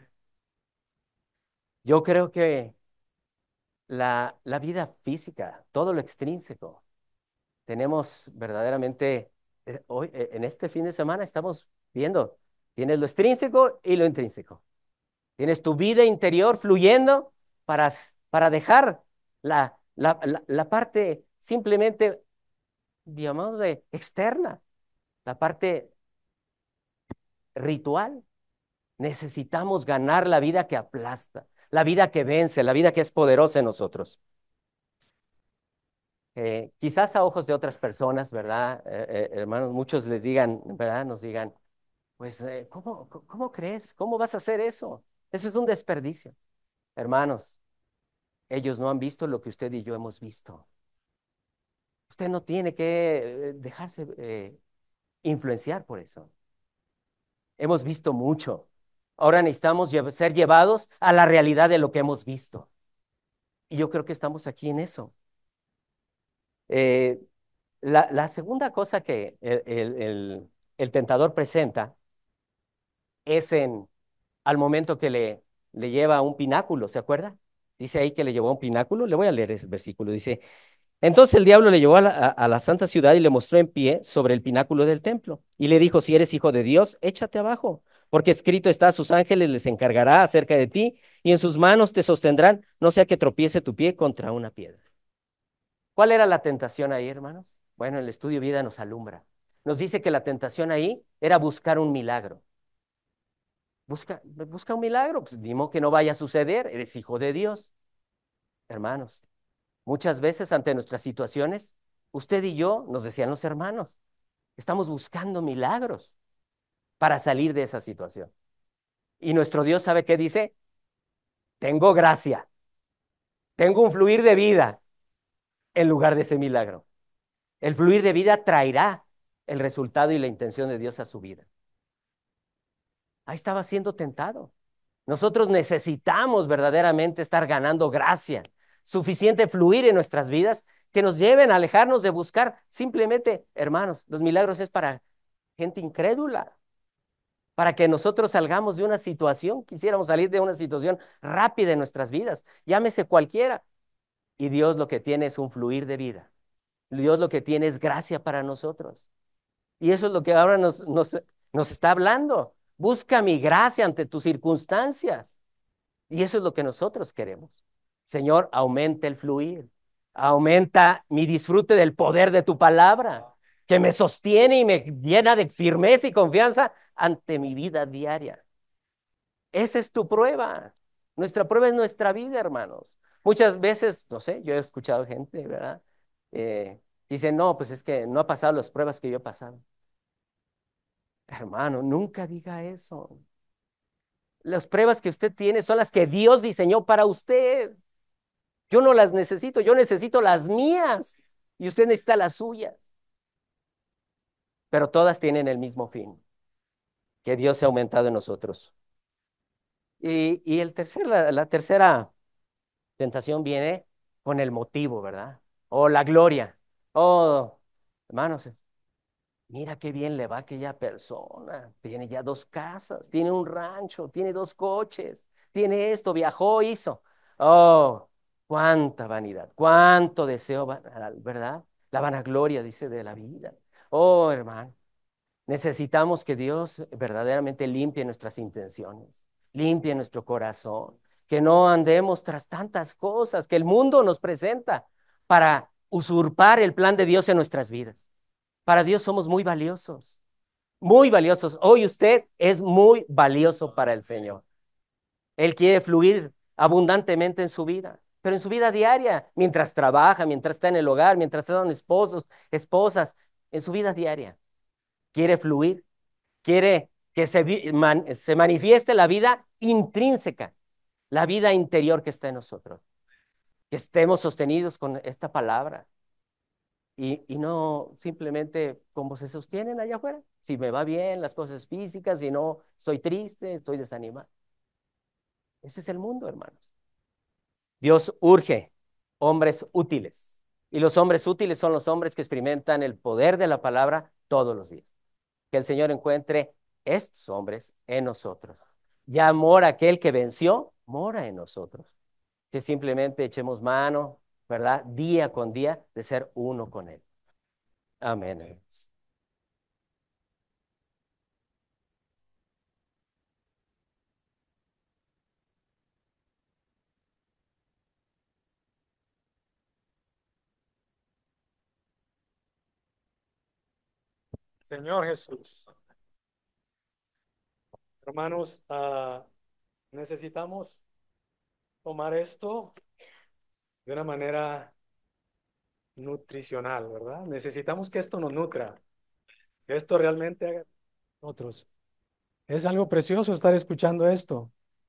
Yo creo que la vida física, todo lo extrínseco, tenemos verdaderamente, hoy, en este fin de semana estamos viendo Tienes lo extrínseco y lo intrínseco. Tienes tu vida interior fluyendo para dejar la parte simplemente, digamos, externa, la parte ritual. Necesitamos ganar la vida que aplasta, la vida que vence, la vida que es poderosa en nosotros. Quizás a ojos de otras personas, ¿verdad? Hermanos, muchos les digan, ¿verdad? Nos digan, pues, ¿cómo crees? ¿Cómo vas a hacer eso? Eso es un desperdicio. Hermanos, ellos no han visto lo que usted y yo hemos visto. Usted no tiene que dejarse influenciar por eso. Hemos visto mucho. Ahora necesitamos ser llevados a la realidad de lo que hemos visto. Y yo creo que estamos aquí en eso. Eh, la segunda cosa que el tentador presenta es al momento que le lleva a un pináculo, ¿se acuerda? Dice ahí que le llevó a un pináculo. Le voy a leer ese versículo. Dice, entonces el diablo le llevó a la santa ciudad y le mostró en pie sobre el pináculo del templo. Y le dijo, si eres hijo de Dios, échate abajo, porque escrito está, a sus ángeles les encargará acerca de ti, y en sus manos te sostendrán, no sea que tropiece tu pie contra una piedra. ¿Cuál era la tentación ahí, hermanos? Bueno, el estudio vida nos alumbra. Nos dice que la tentación ahí era buscar un milagro. Busca un milagro, pues ni modo que no vaya a suceder, eres hijo de Dios. Hermanos, muchas veces ante nuestras situaciones, usted y yo, nos decían los hermanos, estamos buscando milagros para salir de esa situación. Y nuestro Dios sabe qué dice, tengo gracia, tengo un fluir de vida en lugar de ese milagro. El fluir de vida traerá el resultado y la intención de Dios a su vida. Ahí estaba siendo tentado. Nosotros necesitamos verdaderamente estar ganando gracia, suficiente fluir en nuestras vidas que nos lleven a alejarnos de buscar simplemente, hermanos, los milagros es para gente incrédula, para que nosotros salgamos de una situación, quisiéramos salir de una situación rápida en nuestras vidas, llámese cualquiera. Y Dios lo que tiene es un fluir de vida. Dios lo que tiene es gracia para nosotros. Y eso es lo que ahora nos está hablando. Busca mi gracia ante tus circunstancias. Y eso es lo que nosotros queremos. Señor, aumenta el fluir, aumenta mi disfrute del poder de tu palabra, que me sostiene y me llena de firmeza y confianza ante mi vida diaria. Esa es tu prueba. Nuestra prueba es nuestra vida, hermanos. Muchas veces, no sé, yo he escuchado gente, ¿verdad? Dicen, no, pues es que no ha pasado las pruebas que yo he pasado. Hermano, nunca diga eso. Las pruebas que usted tiene son las que Dios diseñó para usted. Yo no las necesito, yo necesito las mías y usted necesita las suyas. Pero todas tienen el mismo fin, que Dios se ha aumentado en nosotros. Y la tercera tentación viene con el motivo, ¿verdad? O la gloria. Oh, hermanos, mira qué bien le va a aquella persona. Tiene ya 2 casas, tiene un rancho, tiene 2 coches, tiene esto, viajó, hizo. Oh, cuánta vanidad, cuánto deseo, ¿verdad? La vanagloria, dice, de la vida. Oh, hermano, necesitamos que Dios verdaderamente limpie nuestras intenciones, limpie nuestro corazón, que no andemos tras tantas cosas que el mundo nos presenta para usurpar el plan de Dios en nuestras vidas. Para Dios somos muy valiosos, muy valiosos. Hoy usted es muy valioso para el Señor. Él quiere fluir abundantemente en su vida, pero en su vida diaria, mientras trabaja, mientras está en el hogar, mientras son esposos, esposas, en su vida diaria. Quiere fluir, quiere que se manifieste la vida intrínseca, la vida interior que está en nosotros, que estemos sostenidos con esta palabra. Y no simplemente como se sostienen allá afuera. Si me va bien las cosas físicas, si no, estoy triste, estoy desanimado. Ese es el mundo, hermanos. Dios urge hombres útiles. Y los hombres útiles son los hombres que experimentan el poder de la palabra todos los días. Que el Señor encuentre estos hombres en nosotros. Ya mora aquel que venció, mora en nosotros. Que simplemente echemos mano, ¿verdad? Día con día de ser uno con Él. Amén. Señor Jesús. Hermanos, necesitamos tomar esto de una manera nutricional, ¿verdad? Necesitamos que esto nos nutra, que esto realmente haga nosotros. Es algo precioso estar escuchando esto.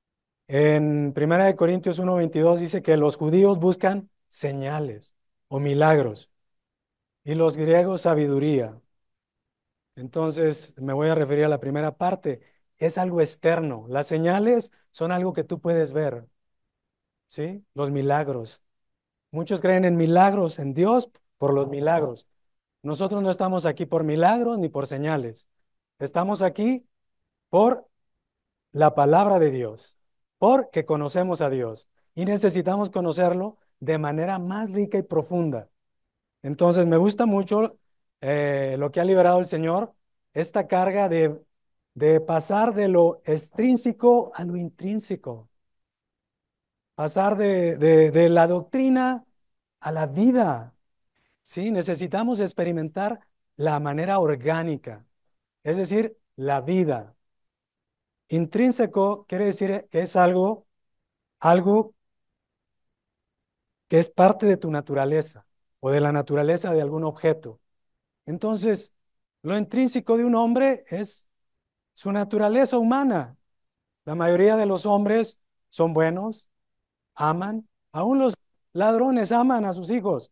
En 1 Corintios 1:22 dice que los judíos buscan señales o milagros y los griegos sabiduría. Entonces, me voy a referir a la primera parte. Es algo externo. Las señales son algo que tú puedes ver, ¿sí? Los milagros. Muchos creen en milagros, en Dios por los milagros. Nosotros no estamos aquí por milagros ni por señales. Estamos aquí por la palabra de Dios, porque conocemos a Dios y necesitamos conocerlo de manera más rica y profunda. Entonces, me gusta mucho lo que ha liberado el Señor, esta carga de pasar de lo extrínseco a lo intrínseco, pasar de la doctrina a la vida. Sí, necesitamos experimentar la manera orgánica, es decir, la vida. Intrínseco quiere decir que es algo que es parte de tu naturaleza o de la naturaleza de algún objeto. Entonces, lo intrínseco de un hombre es su naturaleza humana. La mayoría de los hombres son buenos, aman, aún los ladrones aman a sus hijos.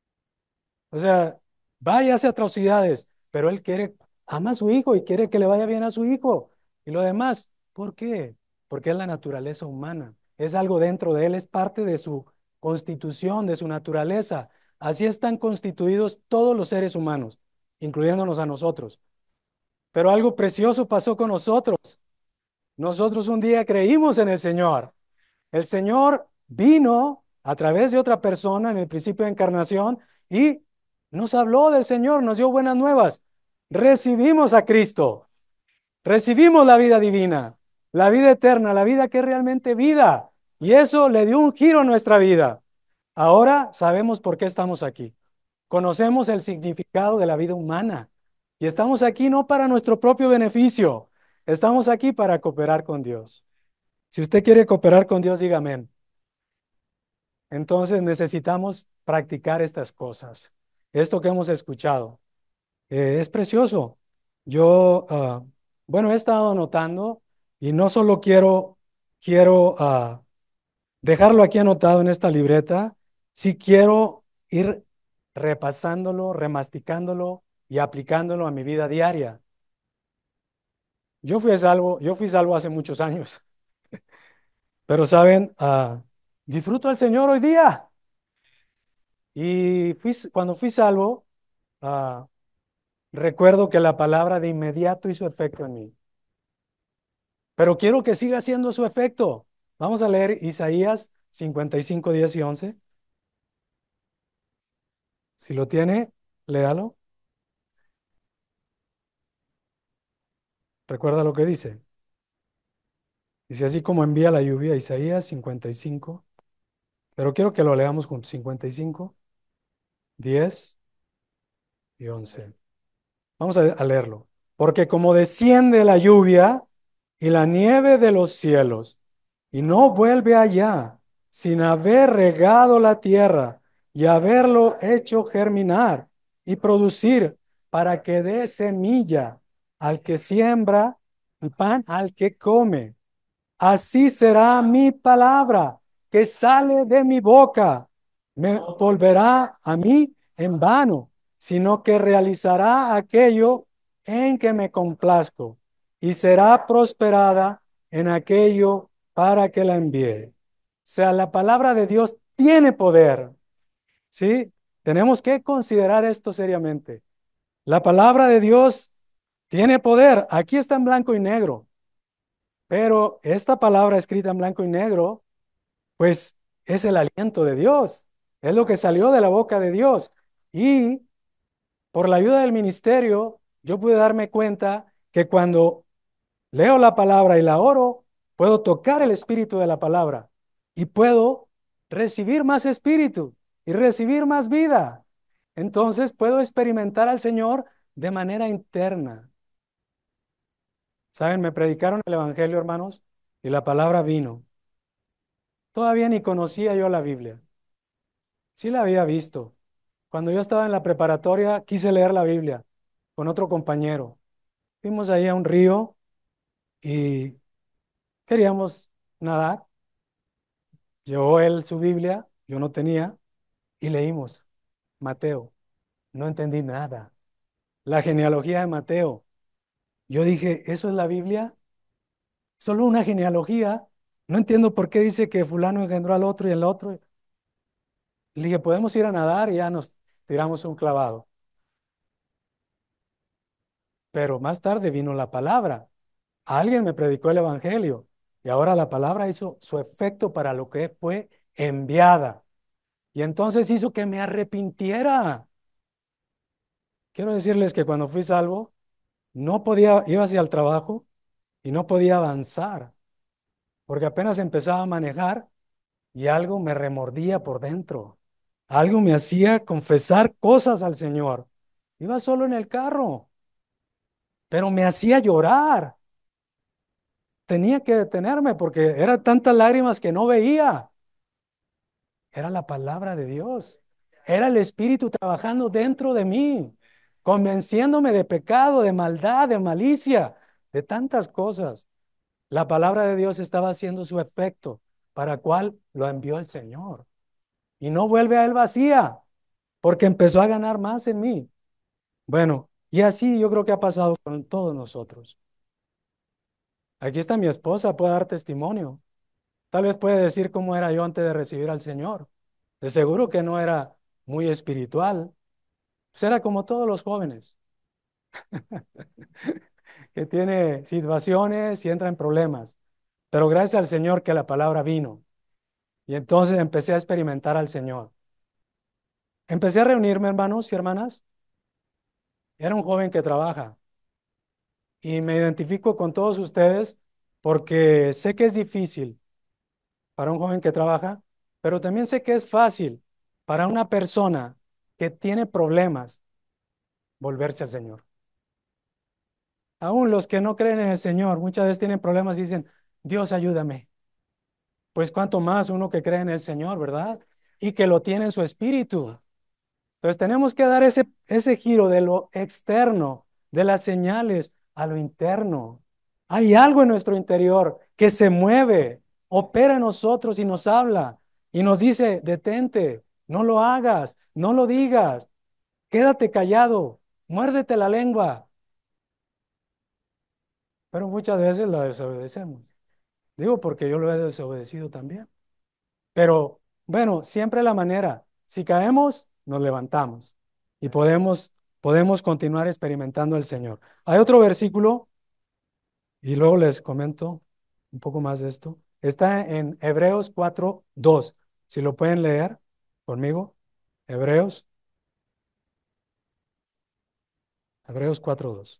O sea, vaya a hacer atrocidades, pero él ama a su hijo y quiere que le vaya bien a su hijo. Y lo demás, ¿por qué? Porque es la naturaleza humana. Es algo dentro de él, es parte de su constitución, de su naturaleza. Así están constituidos todos los seres humanos, incluyéndonos a nosotros. Pero algo precioso pasó con nosotros. Nosotros un día creímos en el Señor. El Señor vino a través de otra persona en el principio de encarnación y nos habló del Señor, nos dio buenas nuevas. Recibimos a Cristo, recibimos la vida divina, la vida eterna, la vida que es realmente vida. Y eso le dio un giro a nuestra vida. Ahora sabemos por qué estamos aquí. Conocemos el significado de la vida humana y estamos aquí no para nuestro propio beneficio, estamos aquí para cooperar con Dios. Si usted quiere cooperar con Dios, diga amén. Entonces necesitamos practicar estas cosas. Esto que hemos escuchado es precioso. Yo, bueno, he estado anotando y no solo quiero dejarlo aquí anotado en esta libreta, sí quiero ir repasándolo, remasticándolo y aplicándolo a mi vida diaria. Yo fui salvo hace muchos años, pero saben, disfruto al Señor hoy día. Y cuando fui salvo, ah, recuerdo que la palabra de inmediato hizo efecto en mí. Pero quiero que siga haciendo su efecto. Vamos a leer Isaías 55, 10 y 11. Si lo tiene, léalo. Recuerda lo que dice. Dice así como envía la lluvia, Isaías 55. Pero quiero que lo leamos juntos. 55, 10 y 11. Vamos a leerlo. Porque como desciende la lluvia y la nieve de los cielos, y no vuelve allá sin haber regado la tierra y haberlo hecho germinar y producir para que dé semilla al que siembra y pan al que come. Así será mi palabra que sale de mi boca. Me volverá a mí en vano, sino que realizará aquello en que me complazco y será prosperada en aquello para que la envíe. O sea, la palabra de Dios tiene poder, ¿sí? Tenemos que considerar esto seriamente. La palabra de Dios tiene poder. Aquí está en blanco y negro. Pero esta palabra escrita en blanco y negro, pues es el aliento de Dios, es lo que salió de la boca de Dios. Y por la ayuda del ministerio, yo pude darme cuenta que cuando leo la palabra y la oro, puedo tocar el espíritu de la palabra y puedo recibir más espíritu y recibir más vida. Entonces puedo experimentar al Señor de manera interna. ¿Saben? Me predicaron el Evangelio, hermanos, y la palabra vino. Todavía ni conocía yo la Biblia. Sí la había visto. Cuando yo estaba en la preparatoria, quise leer la Biblia con otro compañero. Fuimos ahí a un río y queríamos nadar. Llevó él su Biblia, yo no tenía, y leímos Mateo. No entendí nada. La genealogía de Mateo. Yo dije, ¿eso es la Biblia? Solo una genealogía. No entiendo por qué dice que fulano engendró al otro y el otro. Le dije, podemos ir a nadar y ya nos tiramos un clavado. Pero más tarde vino la palabra. Alguien me predicó el evangelio y ahora la palabra hizo su efecto para lo que fue enviada. Y entonces hizo que me arrepintiera. Quiero decirles que cuando fui salvo, no podía, iba hacia el trabajo y no podía avanzar, porque apenas empezaba a manejar y algo me remordía por dentro. Algo me hacía confesar cosas al Señor. Iba solo en el carro, pero me hacía llorar. Tenía que detenerme porque eran tantas lágrimas que no veía. Era la palabra de Dios. Era el Espíritu trabajando dentro de mí, convenciéndome de pecado, de maldad, de malicia, de tantas cosas. La palabra de Dios estaba haciendo su efecto, para cual lo envió el Señor. Y no vuelve a él vacía, porque empezó a ganar más en mí. Bueno, y así yo creo que ha pasado con todos nosotros. Aquí está mi esposa, puede dar testimonio. Tal vez puede decir cómo era yo antes de recibir al Señor. De seguro que no era muy espiritual. Pues era como todos los jóvenes, que tiene situaciones y entra en problemas. Pero gracias al Señor que la palabra vino. Y entonces empecé a experimentar al Señor. Empecé a reunirme, hermanos y hermanas. Era un joven que trabaja. Y me identifico con todos ustedes porque sé que es difícil para un joven que trabaja, pero también sé que es fácil para una persona que tiene problemas volverse al Señor. Aún los que no creen en el Señor muchas veces tienen problemas y dicen, Dios ayúdame. Pues cuanto más uno que cree en el Señor, ¿verdad? Y que lo tiene en su espíritu. Entonces tenemos que dar ese giro de lo externo, de las señales a lo interno. Hay algo en nuestro interior que se mueve, opera en nosotros y nos habla y nos dice, detente, no lo hagas, no lo digas, quédate callado, muérdete la lengua. Pero muchas veces la desobedecemos. Digo porque yo lo he desobedecido también. Pero bueno, siempre la manera. Si caemos, nos levantamos y podemos continuar experimentando al Señor. Hay otro versículo y luego les comento un poco más de esto. Está en Hebreos 4:2. Si lo pueden leer conmigo. Hebreos, Hebreos 4:2.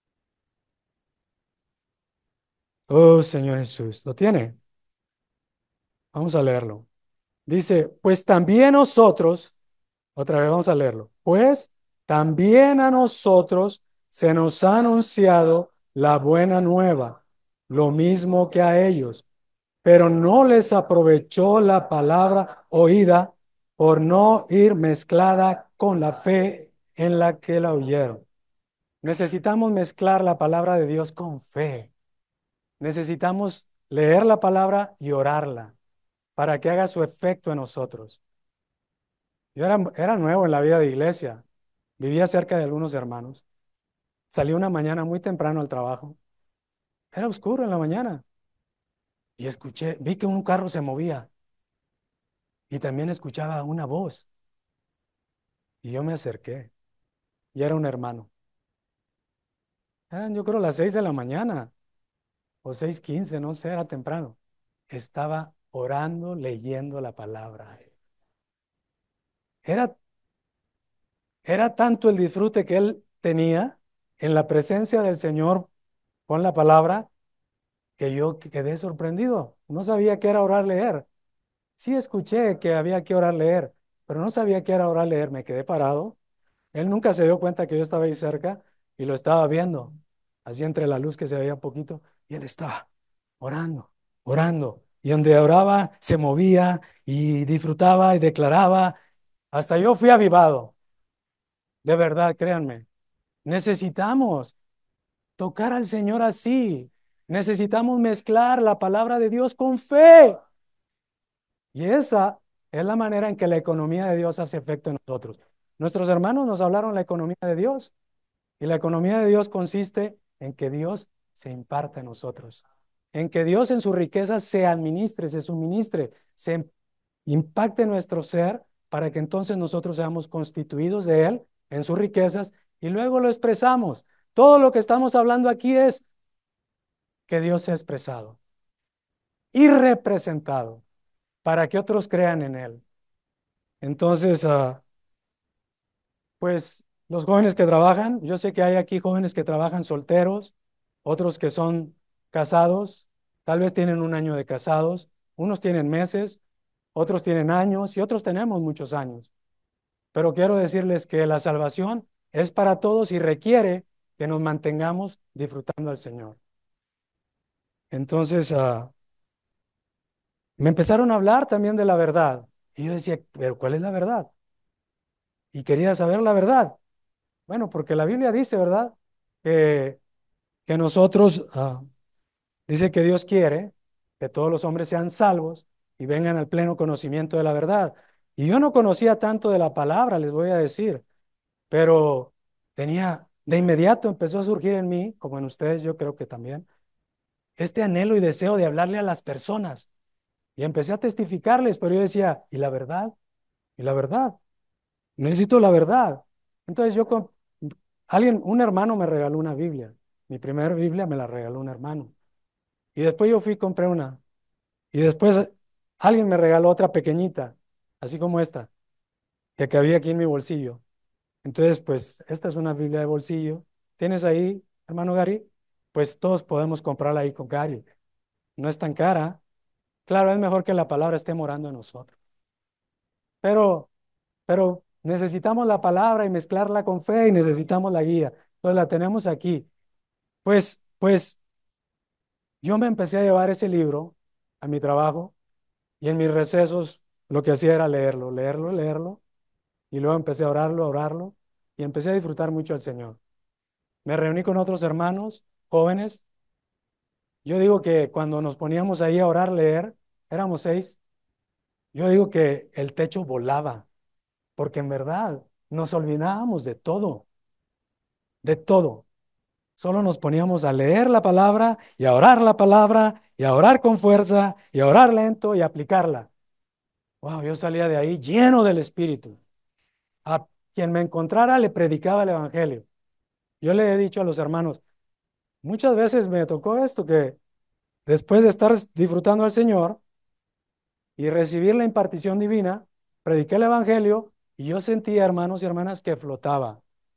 Oh, Señor Jesús, ¿lo tiene? Vamos a leerlo. Dice, pues también nosotros, otra vez vamos a leerlo. Pues también a nosotros se nos ha anunciado la buena nueva, lo mismo que a ellos, pero no les aprovechó la palabra oída por no ir mezclada con la fe en la que la oyeron. Necesitamos mezclar la palabra de Dios con fe. Necesitamos leer la palabra y orarla para que haga su efecto en nosotros. Yo era nuevo en la vida de iglesia. Vivía cerca de algunos hermanos. Salí una mañana muy temprano al trabajo. Era oscuro en la mañana. Y vi que un carro se movía. Y también escuchaba una voz. Y yo me acerqué. Y era un hermano. Eran yo creo las 6 de la mañana. O 6:15, no sé, era temprano. Estaba orando, leyendo la palabra. Era, era tanto el disfrute que él tenía en la presencia del Señor con la palabra que yo quedé sorprendido. No sabía qué era orar leer. Sí escuché que había que orar leer, pero no sabía qué era orar leer. Me quedé parado Él nunca se dio cuenta que yo estaba ahí cerca y lo estaba viendo, así entre la luz que se veía poquito, y él estaba orando, orando. Y donde oraba, se movía y disfrutaba y declaraba. Hasta yo fui avivado. De verdad, créanme. Necesitamos tocar al Señor así. Necesitamos mezclar la palabra de Dios con fe. Y esa es la manera en que la economía de Dios hace efecto en nosotros. Nuestros hermanos nos hablaron la economía de Dios. Y la economía de Dios consiste en que Dios se imparta en nosotros. En que Dios en su riqueza se administre, se suministre, se impacte nuestro ser para que entonces nosotros seamos constituidos de Él en sus riquezas y luego lo expresamos. Todo lo que estamos hablando aquí es que Dios sea expresado y representado para que otros crean en Él. Entonces, pues los jóvenes que trabajan, yo sé que hay aquí jóvenes que trabajan solteros, otros que son casados, tal vez tienen un año de casados, unos tienen meses, otros tienen años y otros tenemos muchos años. Pero quiero decirles que la salvación es para todos y requiere que nos mantengamos disfrutando al Señor. Entonces, me empezaron a hablar también de la verdad. Y yo decía, pero ¿cuál es la verdad? Y quería saber la verdad. Bueno, porque la Biblia dice, ¿verdad? Que, que nosotros, dice que Dios quiere que todos los hombres sean salvos y vengan al pleno conocimiento de la verdad. Y yo no conocía tanto de la palabra, les voy a decir. Pero de inmediato empezó a surgir en mí, como en ustedes, yo creo que también, este anhelo y deseo de hablarle a las personas. Y empecé a testificarles, pero yo decía, ¿y la verdad? ¿Y la verdad? Necesito la verdad. Entonces un hermano me regaló una Biblia. Mi primera Biblia me la regaló un hermano. Y después yo fui y compré una. Y después alguien me regaló otra pequeñita, así como esta, que cabía aquí en mi bolsillo. Entonces, pues esta es una Biblia de bolsillo. ¿Tienes ahí, hermano Gary? Pues todos podemos comprarla ahí con Gary. No es tan cara. Claro, es mejor que la palabra esté morando en nosotros. Pero, pero necesitamos la palabra y mezclarla con fe y necesitamos la guía. Entonces la tenemos aquí. Pues yo me empecé a llevar ese libro a mi trabajo y en mis recesos lo que hacía era leerlo, leerlo, leerlo. Y luego empecé a orarlo y empecé a disfrutar mucho al Señor. Me reuní con otros hermanos jóvenes. Yo digo que cuando nos poníamos ahí a orar, leer, éramos 6. Yo digo que el techo volaba, porque en verdad nos olvidábamos de todo, de todo. Solo nos poníamos a leer la palabra y a orar la palabra y a orar con fuerza y a orar lento y a aplicarla. Wow, yo salía de ahí lleno del Espíritu. A quien me encontrara le predicaba el Evangelio. Yo le he dicho a los hermanos, muchas veces me tocó esto, que después de estar disfrutando al Señor y recibir la impartición divina, prediqué el Evangelio y yo sentía, hermanos y hermanas, que flotaba.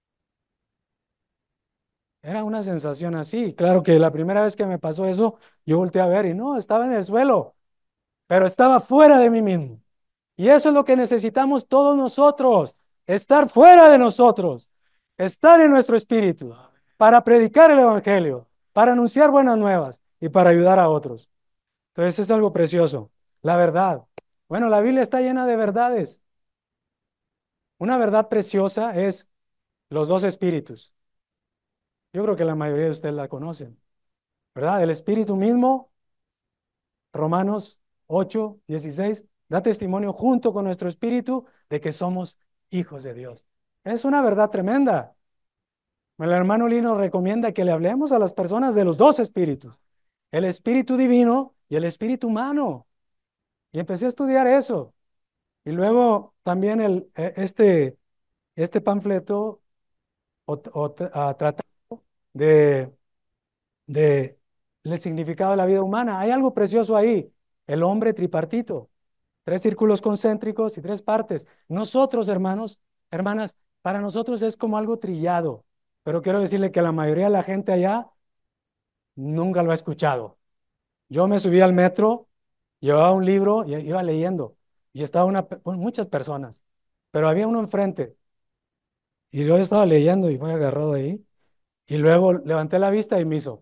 Era una sensación así. Claro que la primera vez que me pasó eso, yo volteé a ver y no, estaba en el suelo, pero estaba fuera de mí mismo. Y eso es lo que necesitamos todos nosotros, estar fuera de nosotros, estar en nuestro espíritu, para predicar el Evangelio, para anunciar buenas nuevas y para ayudar a otros. Entonces es algo precioso. La verdad. Bueno, la Biblia está llena de verdades. Una verdad preciosa es los dos espíritus. Yo creo que la mayoría de ustedes la conocen, ¿verdad? El espíritu mismo, Romanos 8:16, da testimonio junto con nuestro espíritu de que somos hijos de Dios. Es una verdad tremenda. El hermano Lino recomienda que le hablemos a las personas de los dos espíritus, el espíritu divino y el espíritu humano. Y empecé a estudiar eso. Y luego también este panfleto trata de, de el significado de la vida humana. Hay algo precioso ahí. El hombre tripartito, 3 círculos concéntricos y 3 partes. Nosotros, hermanos, hermanas, para nosotros es como algo trillado, pero quiero decirle que la mayoría de la gente allá nunca lo ha escuchado. Yo me subí al metro, llevaba un libro y iba leyendo y estaba muchas personas, pero había uno enfrente Y yo estaba leyendo y fue agarrado ahí. Y luego levanté la vista y me hizo.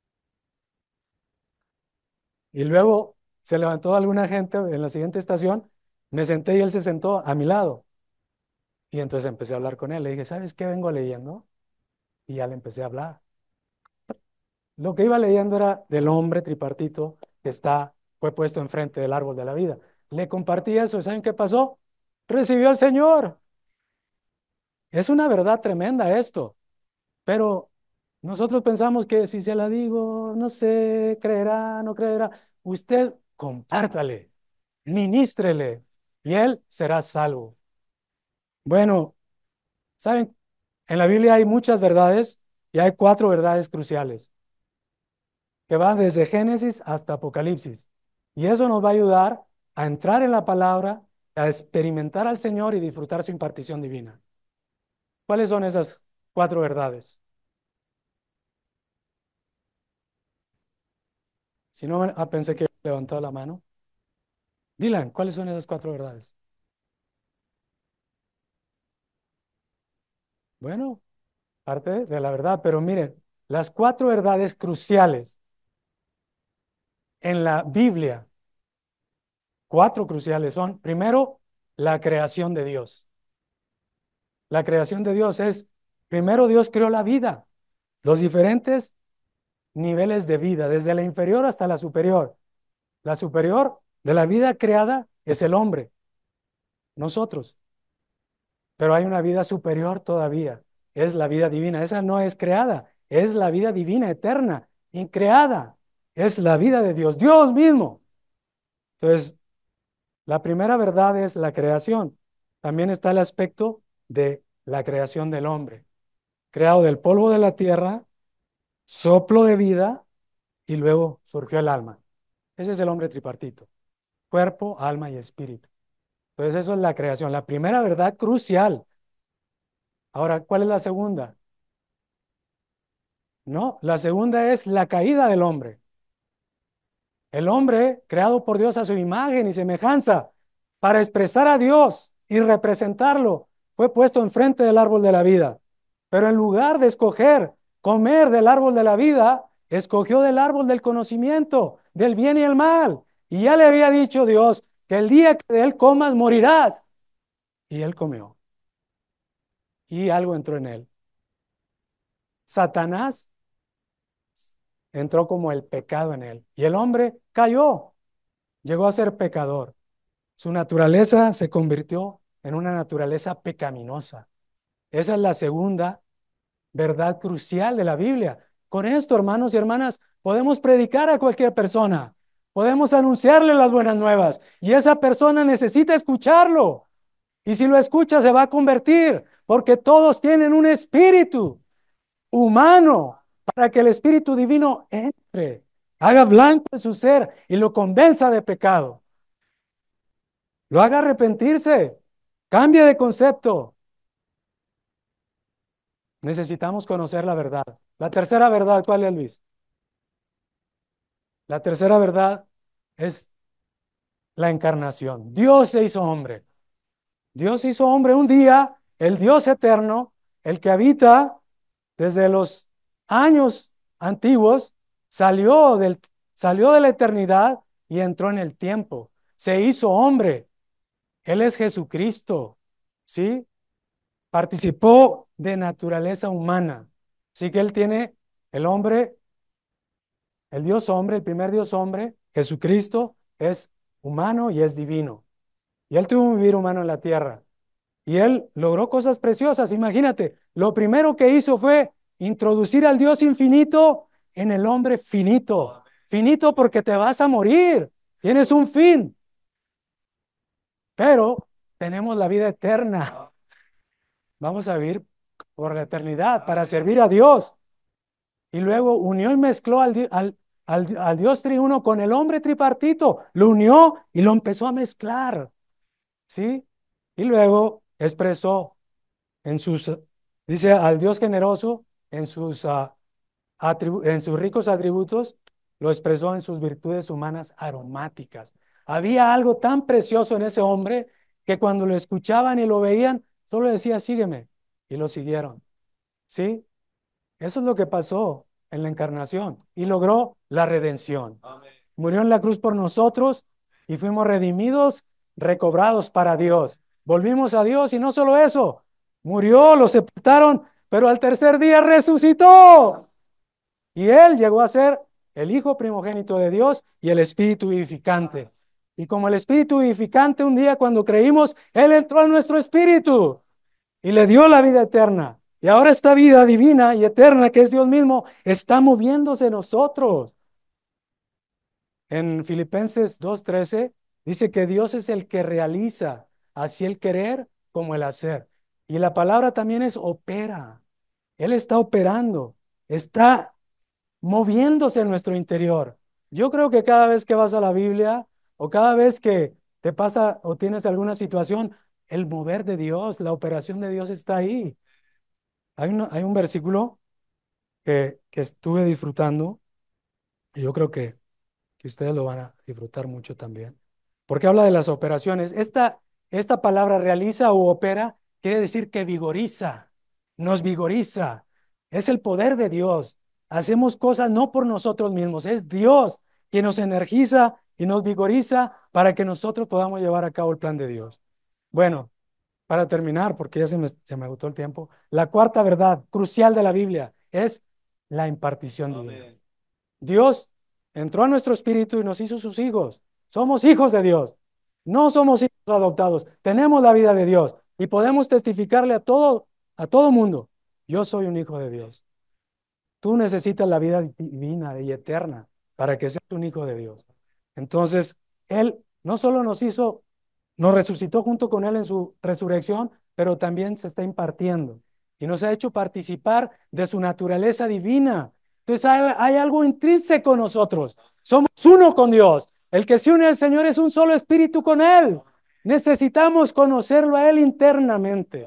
Y luego se levantó alguna gente en la siguiente estación, me senté y él se sentó a mi lado. Y entonces empecé a hablar con él. Le dije, ¿sabes qué vengo leyendo? Y ya le empecé a hablar. Lo que iba leyendo era del hombre tripartito que fue puesto enfrente del árbol de la vida. Le compartí eso. ¿Saben qué pasó? Recibió al Señor. Es una verdad tremenda esto. Pero nosotros pensamos que si se la digo, no sé, creerá, no creerá. Usted compártale, ministrele y él será salvo. Bueno, ¿saben? En la Biblia hay muchas verdades y hay 4 verdades cruciales que van desde Génesis hasta Apocalipsis. Y eso nos va a ayudar a entrar en la palabra, a experimentar al Señor y disfrutar su impartición divina. ¿Cuáles son esas 4 verdades? Si no, pensé que levantado la mano. Dylan, ¿cuáles son esas 4 verdades? Bueno, parte de la verdad, pero miren, las 4 verdades cruciales en la Biblia, 4 cruciales son, primero, la creación de Dios. La creación de Dios es, primero Dios creó la vida, los diferentes niveles de vida, desde la inferior hasta la superior. La superior de la vida creada es el hombre, nosotros. Pero hay una vida superior todavía, es la vida divina. Esa no es creada, es la vida divina eterna, increada. Es la vida de Dios, Dios mismo. Entonces, la primera verdad es la creación. También está el aspecto de la creación del hombre, creado del polvo de la tierra, soplo de vida y luego surgió el alma. Ese es el hombre tripartito, cuerpo, alma y espíritu. Entonces, eso es la creación, la primera verdad crucial. Ahora, ¿cuál es la segunda? No, la segunda es la caída del hombre. El hombre, creado por Dios a su imagen y semejanza, para expresar a Dios y representarlo, fue puesto enfrente del árbol de la vida. Pero en lugar de escoger comer del árbol de la vida, escogió del árbol del conocimiento, del bien y el mal. Y ya le había dicho Dios que el día que de él comas morirás. Y él comió. Y algo entró en él. Satanás entró como el pecado en él. Y el hombre cayó, llegó a ser pecador. Su naturaleza se convirtió en una naturaleza pecaminosa. Esa es la segunda verdad crucial de la Biblia. Con esto, hermanos y hermanas, podemos predicar a cualquier persona. Podemos anunciarle las buenas nuevas y esa persona necesita escucharlo. Y si lo escucha, se va a convertir, porque todos tienen un espíritu humano para que el espíritu divino entre, haga blanco en su ser y lo convenza de pecado. Lo haga arrepentirse, cambie de concepto. Necesitamos conocer la verdad. La tercera verdad, ¿cuál es, Luis? La tercera verdad es la encarnación. Dios se hizo hombre. Dios se hizo hombre un día, el Dios eterno, el que habita desde los años antiguos, salió de la eternidad y entró en el tiempo. Se hizo hombre. Él es Jesucristo. ¿Sí? Participó de naturaleza humana. Así que él tiene el hombre, el Dios hombre, el primer Dios hombre, Jesucristo, es humano y es divino. Y él tuvo un vivir humano en la tierra. Y él logró cosas preciosas. Imagínate, lo primero que hizo fue introducir al Dios infinito en el hombre finito. Finito porque te vas a morir. Tienes un fin. Pero tenemos la vida eterna. Vamos a vivir por la eternidad para servir a Dios. Y luego unió y mezcló al Dios triuno con el hombre tripartito. Lo unió y lo empezó a mezclar. ¿Sí? Y luego expresó dice al Dios generoso en sus ricos atributos, lo expresó en sus virtudes humanas aromáticas. Había algo tan precioso en ese hombre que cuando lo escuchaban y lo veían, solo decía, sígueme. y lo siguieron. ¿Sí? Eso es lo que pasó en la encarnación y logró la redención. Murió en la cruz por nosotros y fuimos redimidos, recobrados para Dios. Volvimos a Dios y no solo eso, murió, lo sepultaron, pero al tercer día resucitó. Y Él llegó a ser el Hijo primogénito de Dios y el Espíritu vivificante. Y como el Espíritu vivificante, un día cuando creímos, Él entró en nuestro espíritu y le dio la vida eterna. Y ahora esta vida divina y eterna, que es Dios mismo, está moviéndose en nosotros. En Filipenses 2:13 dice que Dios es el que realiza, así el querer como el hacer. Y la palabra también es opera. Él está operando, está moviéndose en nuestro interior. Yo creo que cada vez que vas a la Biblia o cada vez que te pasa o tienes alguna situación, el mover de Dios, la operación de Dios está ahí. Hay un versículo que estuve disfrutando y yo creo que ustedes lo van a disfrutar mucho también, porque habla de las operaciones. Esta palabra realiza o opera quiere decir que vigoriza, nos vigoriza. Es el poder de Dios. Hacemos cosas no por nosotros mismos, es Dios quien nos energiza y nos vigoriza para que nosotros podamos llevar a cabo el plan de Dios. Bueno, para terminar, porque ya se me agotó el tiempo, la cuarta verdad crucial de la Biblia es la impartición divina. Dios entró a nuestro espíritu y nos hizo sus hijos. Somos hijos de Dios. No somos hijos adoptados. Tenemos la vida de Dios y podemos testificarle a todo mundo. Yo soy un hijo de Dios. Tú necesitas la vida divina y eterna para que seas un hijo de Dios. Entonces, Él no solo nos resucitó junto con Él en su resurrección, pero también se está impartiendo y nos ha hecho participar de su naturaleza divina. Entonces, hay algo intrínseco en nosotros. Somos uno con Dios. El que se une al Señor es un solo espíritu con Él. Necesitamos conocerlo a Él internamente.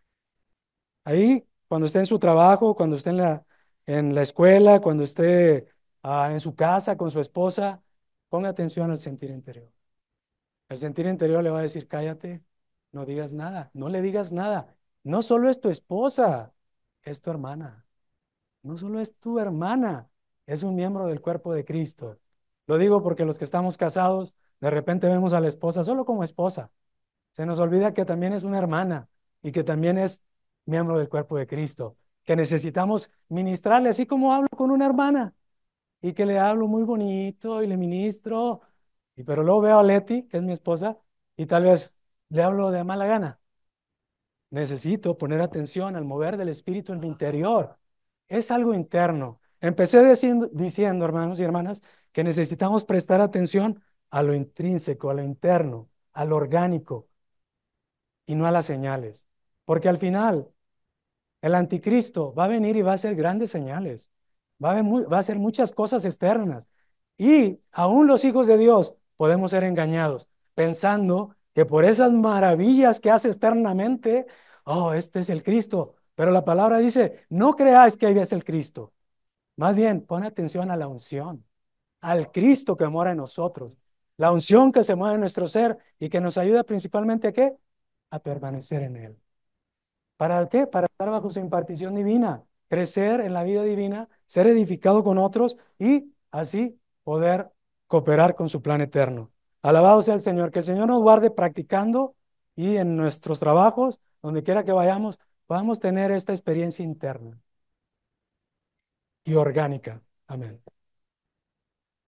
Ahí, cuando esté en su trabajo, cuando esté en la escuela, cuando esté en su casa con su esposa, ponga atención al sentir interior. El sentir interior le va a decir, cállate, no digas nada, no le digas nada. No solo es tu esposa, es tu hermana. No solo es tu hermana, es un miembro del cuerpo de Cristo. Lo digo porque los que estamos casados, de repente vemos a la esposa solo como esposa. Se nos olvida que también es una hermana y que también es miembro del cuerpo de Cristo, que necesitamos ministrarle así como hablo con una hermana y que le hablo muy bonito y le ministro, pero luego veo a Leti, que es mi esposa, y tal vez le hablo de mala gana. Necesito poner atención al mover del espíritu en mi interior. Es algo interno. Empecé diciendo, hermanos y hermanas, que necesitamos prestar atención a lo intrínseco, a lo interno, a lo orgánico y no a las señales. Porque al final, el anticristo va a venir y va a hacer grandes señales. Va a hacer muchas cosas externas. Y aún los hijos de Dios podemos ser engañados pensando que por esas maravillas que hace externamente, oh, este es el Cristo. Pero la palabra dice, no creáis que es el Cristo. Más bien, pon atención a la unción, al Cristo que mora en nosotros. La unción que se mueve en nuestro ser y que nos ayuda principalmente ¿a qué? A permanecer en Él. ¿Para qué? Para estar bajo su impartición divina, crecer en la vida divina, ser edificado con otros y así poder cooperar con su plan eterno. Alabado sea el Señor, que el Señor nos guarde practicando y en nuestros trabajos, donde quiera que vayamos, podamos tener esta experiencia interna y orgánica. Amén.